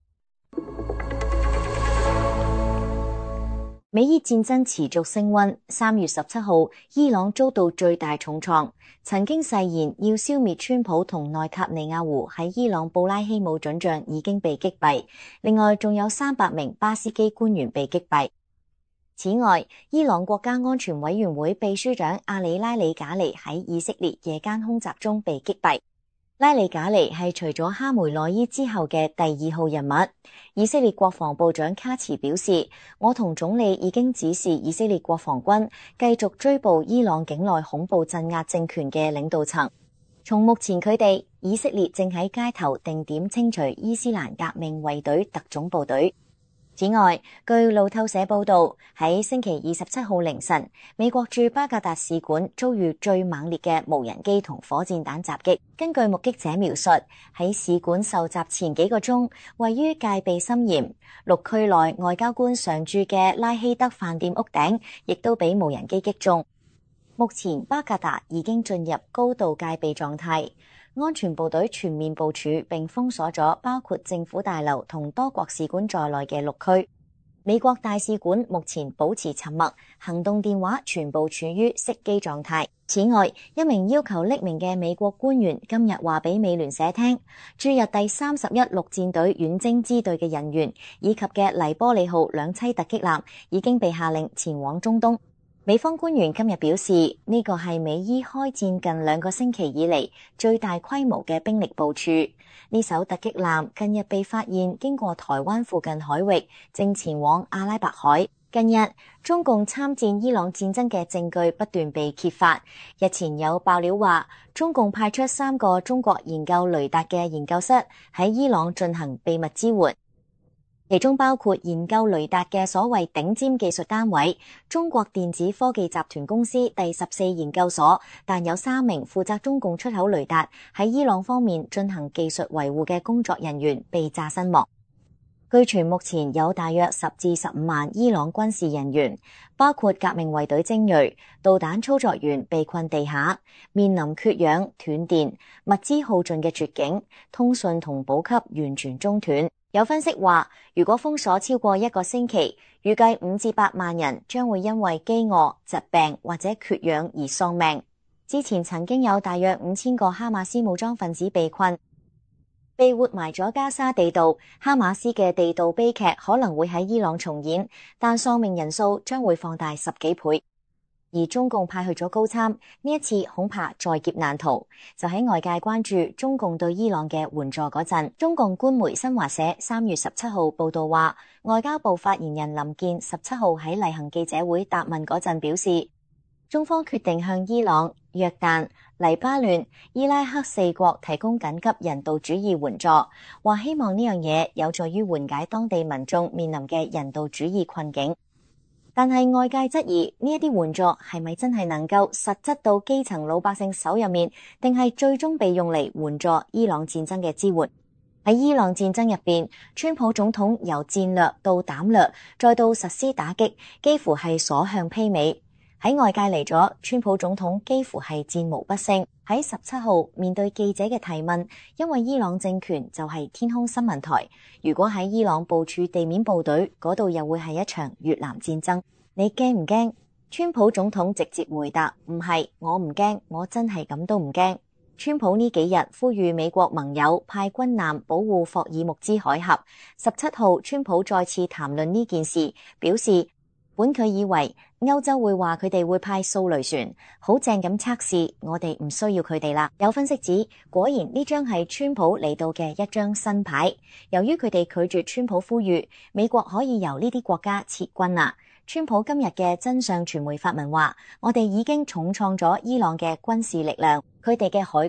美伊戰爭持續升溫，三月十七號，伊朗遭到最大重創，曾經誓言要消滅川普同內塔尼亞胡喺伊朗布拉希姆准將已經被擊斃，另外仲有三百名巴斯基官員被擊斃。此外，伊朗國家安全委員會秘書長阿里拉里賈尼喺以色列夜間空襲中被擊斃。拉里賈尼係除咗哈梅內伊之後嘅第二號人物。以色列國防部長卡茨表示，我同總理已經指示以色列國防軍繼續追捕伊朗境內恐怖鎮壓政權嘅領導層。從目前佢哋，以色列正喺街頭定點清除伊斯蘭革命衛隊特種部隊。此外，據路透社報道，喺星期二十七號凌晨，美國駐巴格達使館遭遇最猛烈嘅無人機同火箭彈襲擊。根據目擊者描述，喺使館受襲前幾個鐘，位於戒備森嚴、綠區內外交官常駐嘅拉希德飯店屋頂，亦都俾無人機擊中。目前巴格達已經進入高度戒備狀態。安全部隊全面部署並封鎖咗包括政府大樓同多國使館在內嘅六區。美國大使館目前保持沉默，行動電話全部處於熄機狀態。此外，一名要求匿名嘅美國官員今日話俾美聯社聽，駐日第三十一陸戰隊遠征支隊嘅人員以及嘅黎波里號兩棲突擊艦已經被下令前往中東。美方官員今日表示，呢個係美伊開戰近兩個星期以嚟最大規模嘅兵力部署。呢艘突擊艦近日被發現經過台灣附近海域，正前往阿拉伯海。近日，中共參戰伊朗戰爭嘅證據不斷被揭發。日前有爆料話，中共派出三個中國研究雷達嘅研究室喺伊朗進行秘密支援。其中包括研究雷達嘅所謂頂尖技術單位中國電子科技集團公司第十四研究所，但有三名負責中共出口雷達喺伊朗方面進行技術維護嘅工作人員被炸身亡。據傳目前有大約十至十五萬伊朗軍事人員，包括革命衛隊精銳、導彈操作員被困地下，面臨缺氧、斷電、物資耗盡嘅絕境，通訊同補給完全中斷。有分析話，如果封鎖超過一個星期，預計五至八萬人將會因為飢餓、疾病或者缺氧而喪命。之前曾經有大約五千個哈馬斯武裝分子被困，被活埋咗加沙地道。哈馬斯嘅地道悲劇可能會喺伊朗重演，但喪命人數將會放大十幾倍。而中共派去咗高參，呢一次恐怕在劫難逃。就喺外界關注中共對伊朗嘅援助嗰陣，中共官媒新華社三月十七號報道話，外交部發言人林健十七號喺例行記者會答問嗰陣表示，中方決定向伊朗、約旦、黎巴嫩、伊拉克四國提供緊急人道主義援助，話希望呢樣嘢有助於緩解當地民眾面臨嘅人道主義困境。但係外界質疑呢一啲援助係咪真係能夠實質到基層老百姓手入面，定係最終被用嚟援助伊朗戰爭嘅支援？喺伊朗戰爭入邊，川普總統由戰略到膽略，再到實施打擊，幾乎係所向披靡。喺外界嚟咗，川普總統幾乎係戰無不勝。喺十七號面對記者嘅提問，因為伊朗政權就係天空新聞台，如果喺伊朗部署地面部隊，嗰度又會係一場越南戰爭，你驚唔驚？川普總統直接回答：唔係，我唔驚，我真係咁都唔驚。川普呢幾日呼籲美國盟友派軍艦保護霍爾木茲海峽。十七號，川普再次談論呢件事，表示本佢以為歐洲會話佢哋會派掃雷船，好正咁測試，我哋唔需要佢哋啦。有分析指，果然呢張係川普嚟到嘅一張新牌。由於佢哋拒絕川普呼籲，美國可以由呢啲國家撤軍啦。川普今日嘅真相傳媒發文話，我哋已經重創咗伊朗嘅軍事力量，佢哋嘅海軍、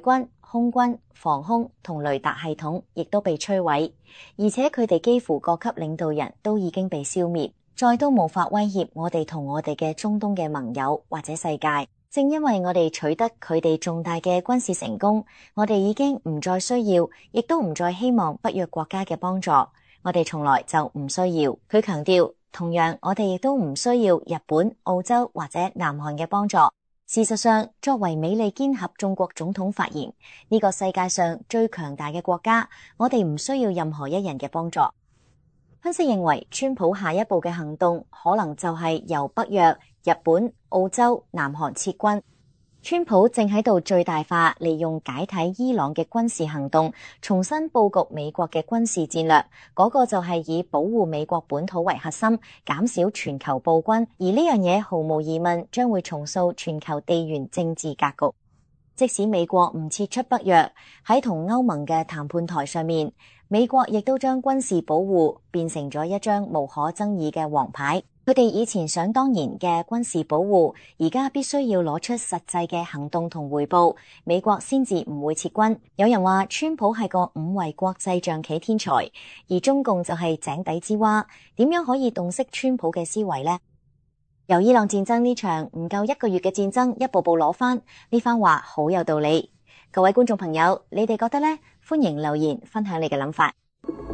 空軍、防空同雷達系統亦都被摧毀，而且佢哋幾乎各級領導人都已經被消滅，再都無法威脅我哋同我哋嘅中東嘅盟友或者世界。正因為我哋取得佢哋重大嘅軍事成功，我哋已經唔再需要，亦都唔再希望北約國家嘅幫助。我哋從來就唔需要。佢強調，同樣我哋亦都唔需要日本、澳洲或者南韓嘅幫助。事實上，作為美利堅合眾國總統發言，呢個世界上最強大嘅國家，我哋唔需要任何一人嘅幫助。分析認為，川普下一步嘅行動可能就係由北約、日本、澳洲、南韓撤軍。川普正喺度最大化利用解體伊朗嘅軍事行動，重新佈局美國嘅軍事戰略。嗰個就係以保護美國本土為核心，減少全球暴君。而呢樣嘢毫無疑問將會重塑全球地緣政治格局。即使美國唔撤出北約，喺同歐盟嘅談判台上面，美國亦都將軍事保護變成咗一張無可爭議嘅王牌。佢哋以前想當然嘅軍事保護，而家必須要攞出實際嘅行動同回報，美國先至唔會撤軍。有人話川普係個五維國際象棋天才，而中共就係井底之蛙，點樣可以洞悉川普嘅思維呢？由伊朗戰爭呢場唔夠一個月嘅戰爭一步步攞返，呢番話好有道理。各位觀眾朋友，你哋覺得呢？歡迎留言分享你嘅諗法。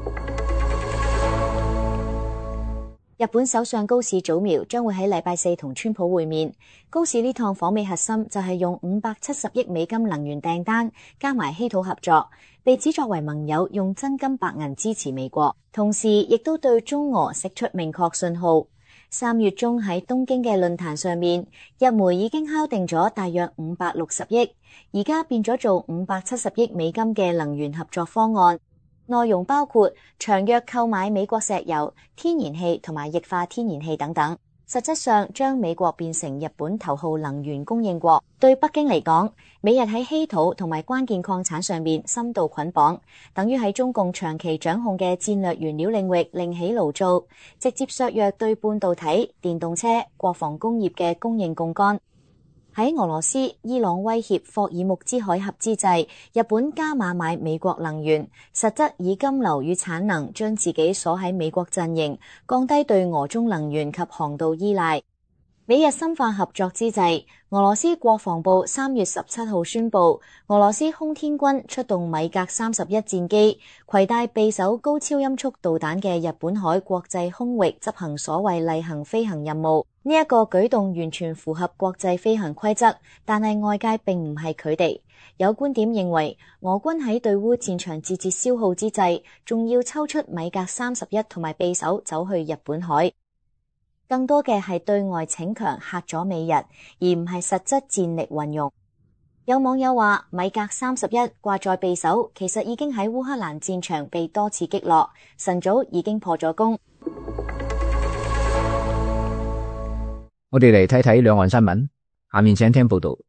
日本首相高市早苗將會喺禮拜四同川普會面。高市呢趟訪美核心就係用五百七十億美金能源訂單加埋稀土合作，被指作為盟友用真金白銀支持美國，同時亦都對中俄釋出明確信號。三月中喺東京嘅論壇上面，日媒已經敲定咗大約五百六十億，而家變咗做五百七十億美金嘅能源合作方案。內容包括長約購買美國石油、天然氣同埋液化天然氣等等，實質上將美國變成日本頭號能源供應國。對北京嚟講，美日喺稀土同埋關鍵礦產上面深度捆綁，等於喺中共長期掌控嘅戰略原料領域另起爐灶，直接削弱對半導體、電動車、國防工業嘅供應槓桿。喺俄羅斯、伊朗威脅霍爾木茲海峽之際，日本加碼買美國能源，實質以金流與產能將自己鎖喺美國陣營，降低對俄中能源及航道依賴。美日深化合作之際，俄羅斯國防部三月十七號宣布，俄羅斯空天軍出動米格三十一戰機，攜帶匕首高超音速導彈嘅日本海國際空域執行所謂例行飛行任務。呢一個舉動完全符合國際飛行規則，但係外界並唔係佢哋。有觀點認為，俄軍喺對烏戰場節節消耗之際，仲要抽出米格三十一同埋匕首走去日本海。更多嘅係對外逞強嚇咗美日，而唔係實質戰力運用。有網友話，米格三十一掛在匕首，其實已經喺烏克蘭戰場被多次擊落，晨早已經破咗功。 我哋嚟睇睇兩岸新聞，下面請聽報道。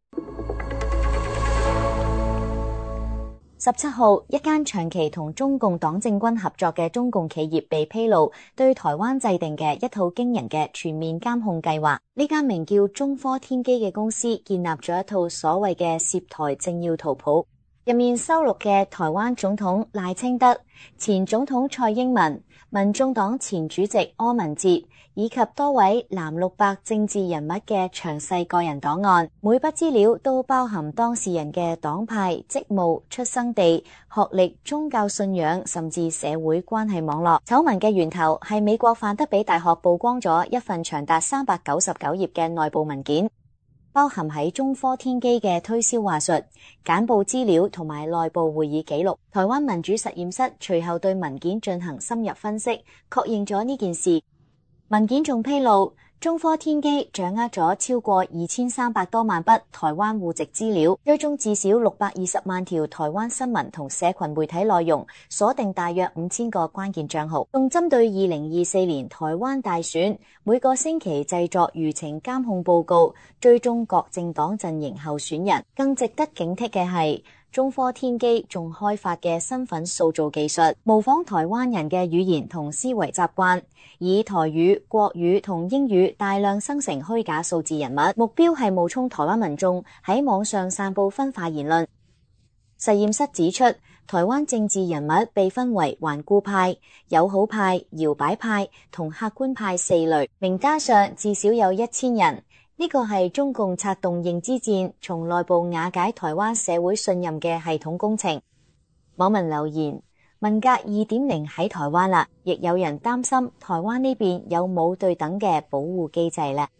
十七號，一間長期同中共黨政軍合作嘅中共企業被披露對台灣制定嘅一套驚人嘅全面監控計劃。呢間名叫中科天機嘅公司建立咗一套所謂嘅涉台政要圖譜，入面收錄嘅台灣總統賴清德、前總統蔡英文、民眾黨前主席柯文哲以及多位藍綠白政治人物嘅詳細個人檔案，每筆資料都包含當事人嘅黨派、職務、出生地、學歷、宗教信仰，甚至社會關係網絡。醜聞嘅源頭係美國范德比大學曝光咗一份長達三百九十九頁嘅內部文件，包含喺中科天機嘅推銷話術、簡報資料同埋內部會議記錄。台灣民主實驗室隨後對文件進行深入分析，確認咗呢件事。文件仲披露，中科天機掌握咗超過二千三百多萬筆台灣戶籍資料，追蹤至少六百二十萬條台灣新聞同社群媒體內容，鎖定大約五千個關鍵賬號，仲針對二零二四年台灣大選，每個星期製作輿情監控報告，追蹤各政黨陣營候選人。更值得警惕嘅係，中科天機仲開發嘅身份塑造技術，模仿台灣人嘅語言同思維習慣，以台語、國語同英語大量生成虛假數字人物，目標係冒充台灣民眾喺網上散布分化言論。 實驗室指出，台灣政治人物被分為頑固派、友好派、搖擺派同客觀派四類，名單上至少有一千人。呢個係中共策動認知戰，從內部瓦解台灣社會信任嘅系統工程。網民留言：文革 二點零 喺台灣啦，亦有人擔心台灣呢邊有冇對等嘅保護機制呢？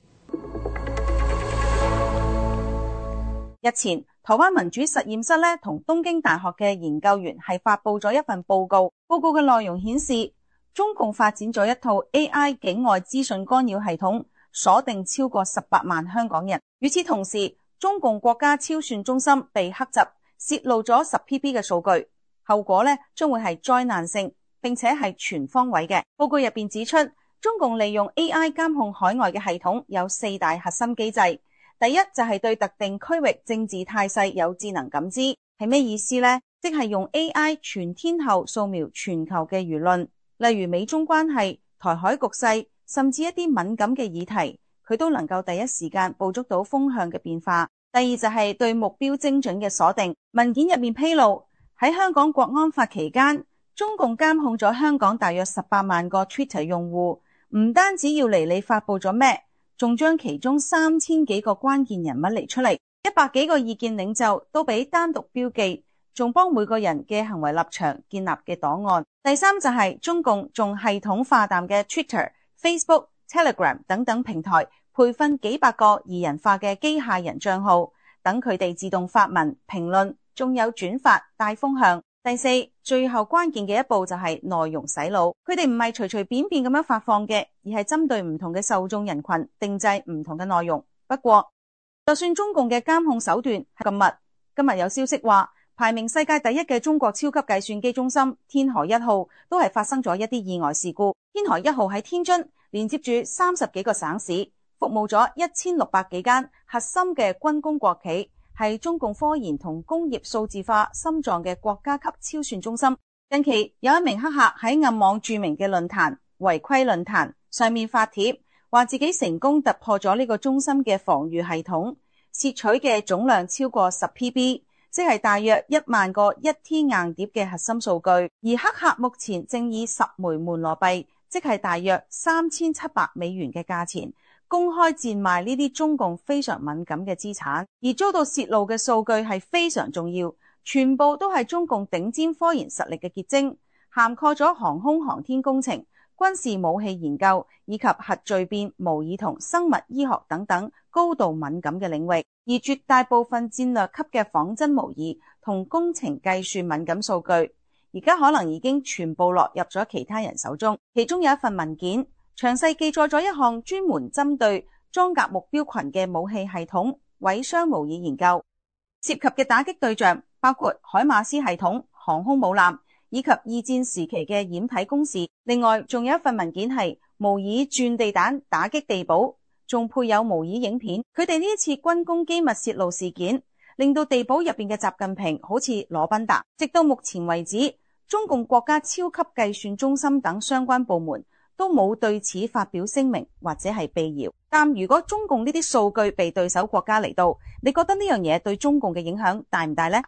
日前，台灣民主實驗室咧同東京大學嘅研究員係發佈咗一份報告，報告嘅內容顯示，中共發展咗一套 A I 境外資訊干擾系統，鎖定超過十八萬香港人。與此同時，中共國家超算中心被黑襲，泄露咗十 P B 嘅數據，後果咧將會係災難性，並且係全方位嘅。報告入邊指出，中共利用 A I 監控海外嘅系統有四大核心機制。第一就係對特定區域政治態勢有智能感知，係咩意思呢？即係用 A I 全天候掃描全球嘅輿論，例如美中關係、台海局勢，甚至一啲敏感嘅議題，佢都能夠第一時間捕捉到風向嘅變化。第二就係對目標精準嘅鎖定。文件入面披露，喺香港國安法期間，中共監控咗香港大約十八萬個 Twitter 用戶，唔單止要嚟你發佈咗咩，仲將其中三千幾個關鍵人物嚟出嚟，一百幾個意見領袖都俾單獨標記，仲幫每個人嘅行為立場建立嘅檔案。第三就係中共仲系統化淡嘅 Twitter、Facebook、Telegram 等等平台，培訓幾百個擬人化嘅機械人賬號，等佢哋自動發文、評論，仲有轉發帶風向。第四，最後關鍵嘅一步就係內容洗腦，佢哋唔係隨隨便便咁樣發放嘅，而係針對唔同嘅受眾人群定製唔同嘅內容。不過，就算中共嘅監控手段係咁密，今日有消息話，排名世界第一嘅中國超級計算機中心天河一號都係發生咗一啲意外事故。天河一號喺天津連接住三十幾個省市，服務咗一千六百幾間核心嘅軍工國企，係中共科研同工業數字化心臟嘅國家級超算中心。近期有一名黑客喺暗網著名嘅論壇違規論壇上面發帖，話自己成功突破咗呢個中心嘅防禦系統，竊取嘅總量超過十 P B， 即係大約一萬個一 T 硬碟嘅核心數據。而黑客目前正以十枚門羅幣，即係大約三千七百美元嘅價錢，公開賤賣呢啲中共非常敏感嘅資產，而遭到泄露嘅數據係非常重要，全部都係中共頂尖科研實力嘅結晶，涵蓋咗航空航天工程、軍事武器研究以及核聚變、模擬同生物醫學等等高度敏感嘅領域，而絕大部分戰略級嘅仿真模擬同工程計算敏感數據，而家可能已經全部落入咗其他人手中。其中有一份文件詳細記載咗一項專門針對裝甲目標群嘅武器系統毀傷模擬研究，涉及嘅打擊對象包括海馬斯系統、航空母艦以及二戰時期嘅掩體工事。另外仲有一份文件係模擬鑽地彈打擊地堡，仲配有模擬影片。佢哋呢一次軍工機密泄露事件，令到地堡入邊嘅習近平好似羅賓達。直到目前為止，中共國家超級計算中心等相關部門都冇對此發表聲明或者係辟謠。但如果中共呢啲數據被對手國家嚟到，你覺得呢樣嘢對中共嘅影響大唔大呢？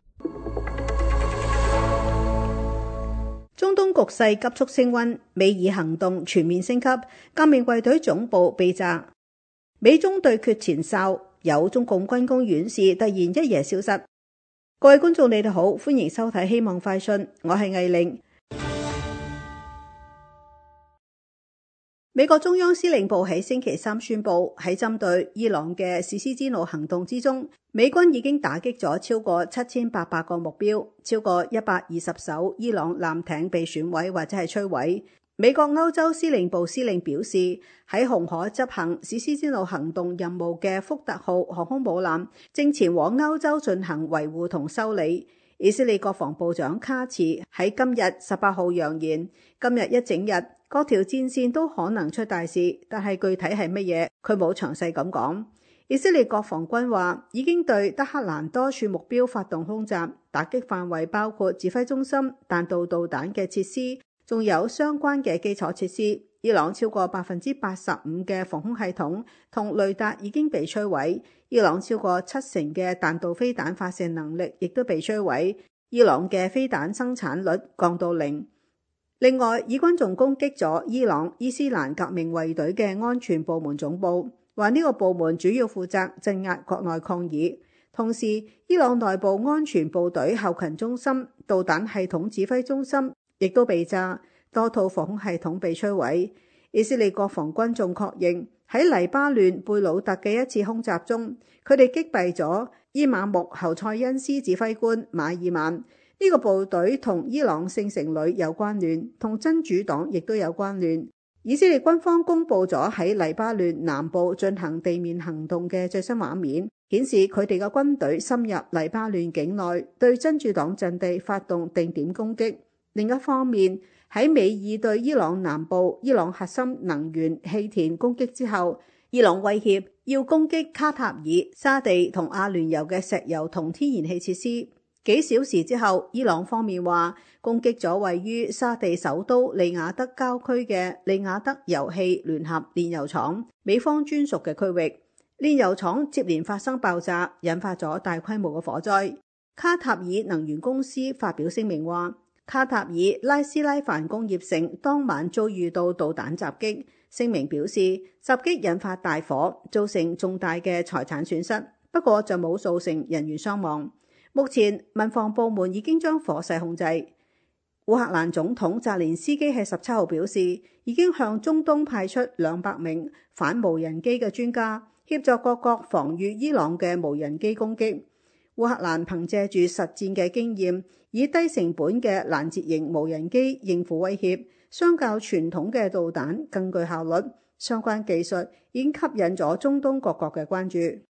中東局勢急速升溫，美以行動全面升級，革命衛隊總部被炸。美中對決前哨，有中共軍工院士突然一夜消失。各位觀眾你哋好，歡迎收睇希望快訊，我係藝玲。美國中央司令部喺星期三宣布，喺針對伊朗嘅史詩之怒行動之中，美軍已經打擊咗超過七千八百個目標，超過一百二十艘伊朗艦艇被損毀或者係摧毀。美國歐洲司令部司令表示，喺紅海執行史詩之怒行動任務嘅福特號航空母艦正前往歐洲進行維護同修理。以色列國防部長卡茨喺今日十八號揚言，今日一整日各條戰線都可能出大事，但係具體係乜嘢，佢冇詳細咁講。以色列國防軍話已經對德黑蘭多處目標發動空襲，打擊範圍包括指揮中心、彈道導彈嘅設施，仲有相關嘅基礎設施。伊朗超過百分之八十五嘅防空系統同雷達已經被摧毀，伊朗超過七成嘅彈道飛彈發射能力亦都被摧毀。 伊朗嘅飛彈生產率降到零。另外，以軍仲攻擊咗伊朗伊斯蘭革命衛隊嘅安全部門總部，話呢個部門主要負責鎮壓國內抗議。同時，伊朗內部安全部隊後勤中心、導彈系統指揮中心亦都被炸，多套防空系統被摧毀。以色列國防軍仲確認喺黎巴嫩貝魯特嘅一次空襲中，佢哋擊斃咗伊瑪目侯賽因斯指揮官馬爾曼。呢個部隊同伊朗聖城旅有關聯，同真主黨亦都有關聯。以色列軍方公布咗喺黎巴嫩南部進行地面行動嘅最新畫面，顯示佢哋嘅軍隊深入黎巴嫩境內，對真主黨陣地發動定點攻擊。另一方面，喺美以對伊朗南部伊朗核心能源氣田攻擊之後，伊朗威脅要攻擊卡塔爾、沙地同阿聯酋嘅石油同天然氣設施。幾小時之後，伊朗方面話攻擊咗位於沙地首都利雅得郊區嘅利雅得油氣聯合煉油廠，美方專屬嘅區域。煉油廠接連發生爆炸，引發咗大規模嘅火災。卡塔爾能源公司發表聲明話，卡塔爾拉斯拉凡工業城當晚遭遇到導彈襲擊。聲明表示，襲擊引發大火，造成重大嘅財產損失，不過就冇造成人員傷亡。目前民防部門已經將火勢控制。烏克蘭總統澤連斯基喺十七號表示，已經向中東派出兩百名反無人機嘅專家，協助各國防禦伊朗嘅無人機攻擊。烏克蘭憑借住實戰嘅經驗，以低成本嘅攔截型無人機應付威脅，相較傳統嘅導彈更具效率。相關技術已經吸引咗中東各國嘅關注。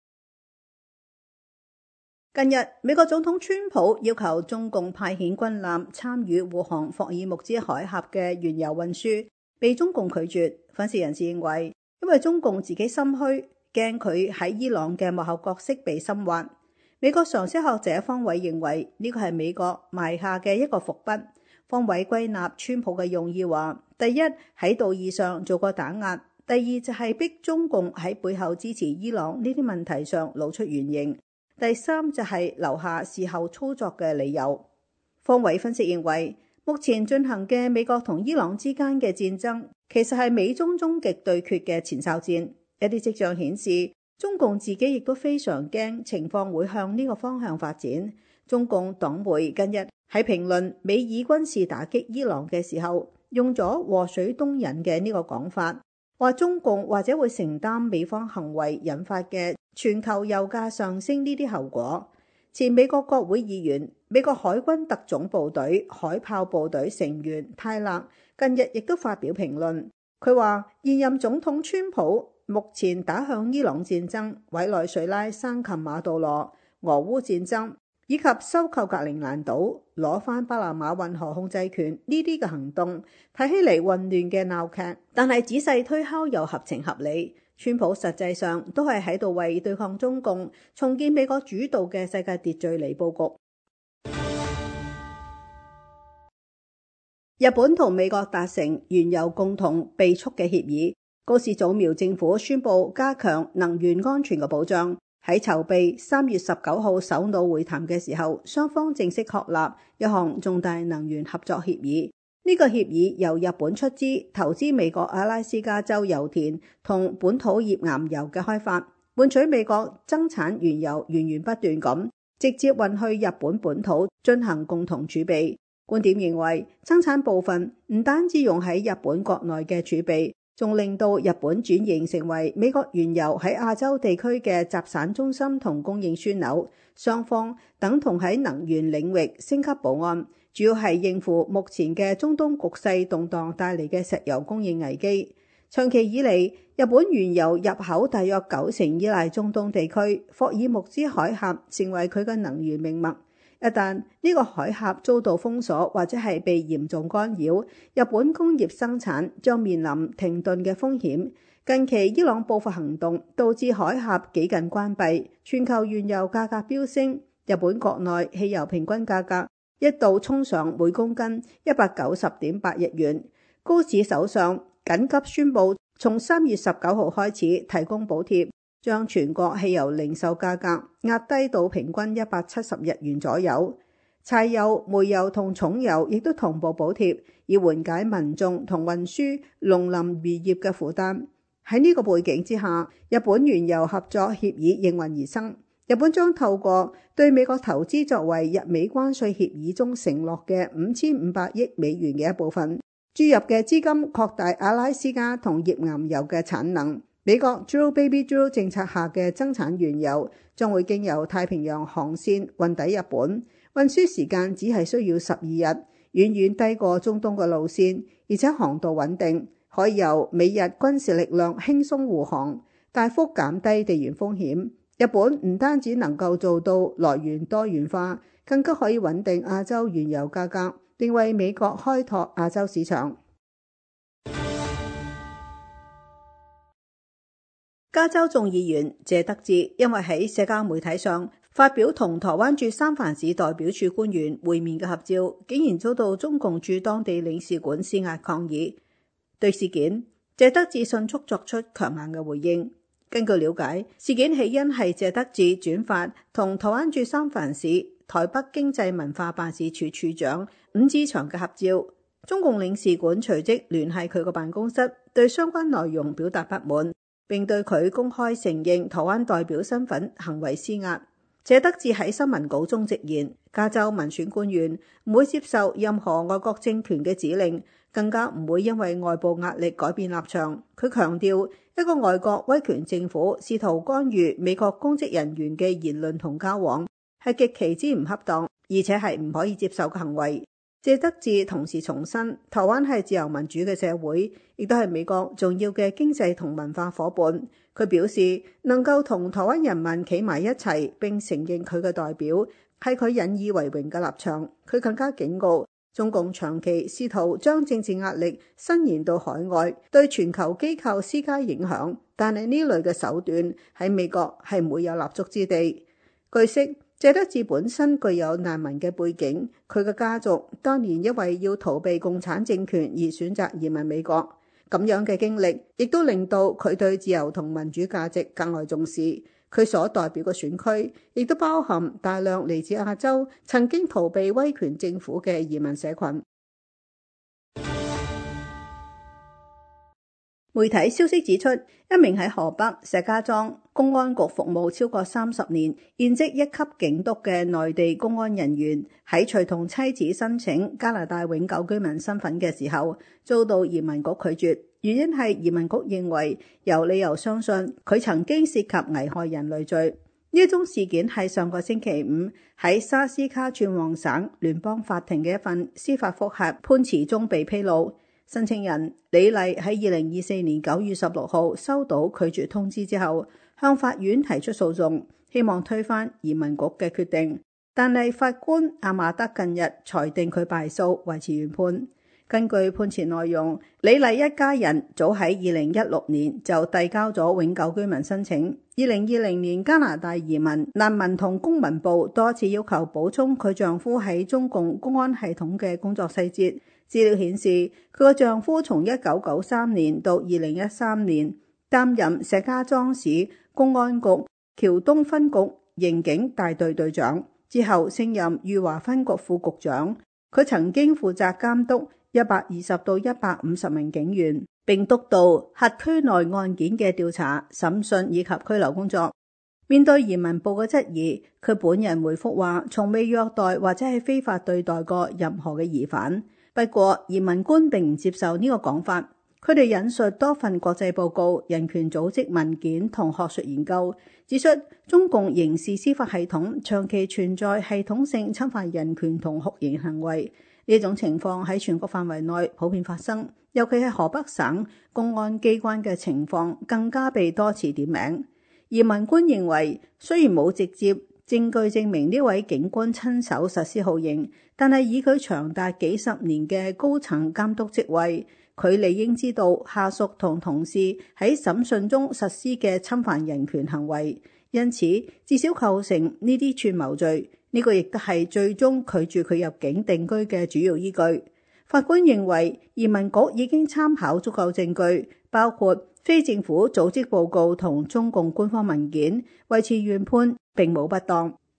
近日，美國總統川普要求中共派遣軍艦參與護航霍爾木茲海峽嘅原油運輸，被中共拒絕。分析人士認為，因為中共自己心虛，驚佢喺伊朗嘅幕後角色被深挖。美國常識學者方偉認為，呢個係美國埋下嘅一個伏筆。方偉歸納川普嘅用意話，第一喺道義上做個打壓，第二就係逼中共喺背後支持伊朗呢啲問題上露出原形。第三就係留下事後操作嘅理由。方偉分析認為，目前進行嘅美國同伊朗之間嘅戰爭，其實係美中終極對決嘅前哨戰。一啲跡象顯示，中共自己亦都非常驚情況會向呢個方向發展。中共黨媒近日喺評論美以軍事打擊伊朗嘅時候，用咗禍水東引嘅呢個講法，話中共或者會承擔美方行為引發嘅全球油價上升呢啲後果。前美國國會議員、美國海軍特種部隊海豹部隊成員泰勒近日亦都發表評論，佢話現任總統川普目前打向伊朗戰爭、委內瑞拉生擒馬杜羅、俄烏戰爭以及收購格陵蘭島、攞返巴拿馬運河控制權呢啲嘅行動，睇起嚟混亂嘅鬧劇，但係仔細推敲又合情合理。川普實際上都係喺度為對抗中共、重建美國主導嘅世界秩序嚟佈局。日本同美國達成原油共同備蓄嘅協議，高市早苗政府宣布加強能源安全嘅保障。喺籌備三月十九號首腦會談嘅時候，雙方正式確立一項重大能源合作協議。呢個協議由日本出資投資美國阿拉斯加州油田同本土頁岩油嘅開發，換取美國增產原油源源不斷咁直接運去日本本土進行共同儲備。觀點認為，增產部分唔單止用喺日本國內嘅儲備，仲令到日本轉型成為美國原油喺亞洲地區嘅集散中心同供應樞紐，雙方等同喺能源領域升級保安，主要係應付目前嘅中東局勢動盪帶嚟嘅石油供應危機。長期以嚟，日本原油入口大約九成依賴中東地區，霍爾木茲海峽成為佢嘅能源命脈。一旦呢個海峽遭到封鎖或者係被嚴重干擾，日本工業生產將面臨停頓嘅風險。近期伊朗報復行動導致海峽幾近關閉，全球原油價格飆升，日本國內汽油平均價格一度衝上每公斤一百九十點八日元。高市首相緊急宣布，從三月十九號開始提供補貼，將全國汽油零售價格壓低到平均一百七十日元左右。 柴油、煤油同重油亦都同步補貼，以緩解民眾同運輸、農林漁業嘅負擔。喺呢個背景之下，日本原油合作協議應運而生。日本將透過對美國投資作為日美關稅協議中承諾嘅五千五百億美元嘅一部分，注入嘅資金擴大阿拉斯加同頁岩油嘅產能。美國 Drill Baby Drill 政策下嘅增產原油將會經由太平洋航線運抵日本，運輸時間只係需要十二日，遠遠低過中東嘅路線，而且航道穩定，可以由美日軍事力量輕鬆護航，大幅減低地緣風險。日本唔單止能夠做到來源多元化，更加可以穩定亞洲原油價格，並為美國開拓亞洲市場。加州眾議員謝德志因為喺社交媒體上發表同台灣駐三藩市代表處官員會面嘅合照，竟然遭到中共駐當地領事館施壓抗議。對事件，謝德志迅速作出強硬嘅回應。根據了解，事件起因係謝德志轉發同台灣駐三藩市台北經濟文化辦事處處長伍志祥嘅合照，中共領事館隨即聯繫佢個辦公室，對相關內容表達不滿，並對佢公開承認台灣代表身份行為施壓。謝德志喺新聞稿中直言，加州民選官員唔會接受任何外國政權嘅指令，更加唔會因為外部壓力改變立場。佢強調，一個外國威權政府試圖干預美國公職人員嘅言論同交往，係極其之唔恰當，而且係唔可以接受嘅行為。謝德志同時重申，台灣係自由民主嘅社會，亦都係美國重要嘅經濟同文化夥伴。佢表示，能夠同台灣人民企埋一齊並承認佢嘅代表，係佢引以為榮嘅立場。佢更加警告，中共長期試圖將政治壓力伸延到海外，對全球機構施加影響，但係呢類嘅手段喺美國係唔會有立足之地。據悉，謝德志本身具有難民嘅背景，佢嘅家族當年因為要逃避共產政權而選擇移民美國，咁樣嘅經歷亦都令到佢對自由同民主價值格外重視。佢所代表嘅選區亦都包含大量嚟自亞洲曾經逃避威權政府嘅移民社群。媒體消息指出，一名喺河北石家莊公安局服務超過三十年、現職一級警督嘅內地公安人員，喺隨同妻子申請加拿大永久居民身份嘅時候，遭到移民局拒絕。原因係移民局認為有理由相信佢曾經涉及危害人類罪。呢一宗事件係上個星期五喺沙斯卡川旺省聯邦法庭嘅一份司法覆核判詞中被披露。申請人李麗喺二零二四年九月十六號收到拒絕通知之後，向法院提出訴訟，希望推翻移民局嘅決定。但係法官阿馬德近日裁定佢敗訴，維持原判。根據判詞內容，李麗一家人早喺二零一六年就遞交咗永久居民申請。二零二零年加拿大移民、難民同公民部多次要求補充佢丈夫喺中共公安系統嘅工作細節。資料顯示，佢個丈夫從一九九三年到二零一三年擔任石家莊市公安局橋東分局刑警大隊隊長，之後升任裕華分局副局長。佢曾經負責監督一百二十到一百五十名警員，並督導轄區內案件嘅調查、審訊以及拘留工作。面對移民部嘅質疑，佢本人回覆話，從未虐待或者係非法對待過任何嘅疑犯。不過移民官並唔接受呢個講法，佢哋引述多份國際報告、人權組織文件同學術研究，指出中共刑事司法系統長期存在系統性侵犯人權同酷刑行為。呢種情況喺全國範圍內普遍發生，尤其係河北省公安機關嘅情況更加被多次點名。移民官認為，雖然冇直接證據證明呢位警官親手實施酷刑，但係以佢長達幾十年嘅高層監督職位，佢理應知道下屬同同事喺審訊中實施嘅侵犯人權行為，因此至少構成呢啲串謀罪。呢個亦都係最終拒絕佢入境定居嘅主要依據。法官認為移民局已經參考足夠證據，包括非政府組織報告同中共官方文件，維持原判並冇不當。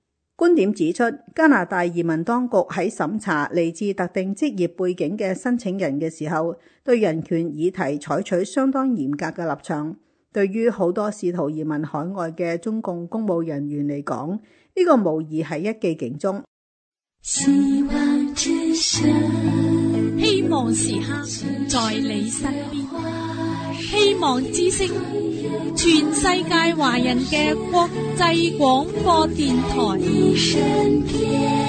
觀點指出，加拿大移民當局喺審查嚟自特定職業背景嘅申請人嘅時候，對人權議題採取相當嚴格嘅立場。對於好多試圖移民海外嘅中共公務人員嚟講，呢個無疑係一記警鐘。 希望之聲，希望時刻在你身邊。希望之聲，全世界華人嘅國際廣播電台。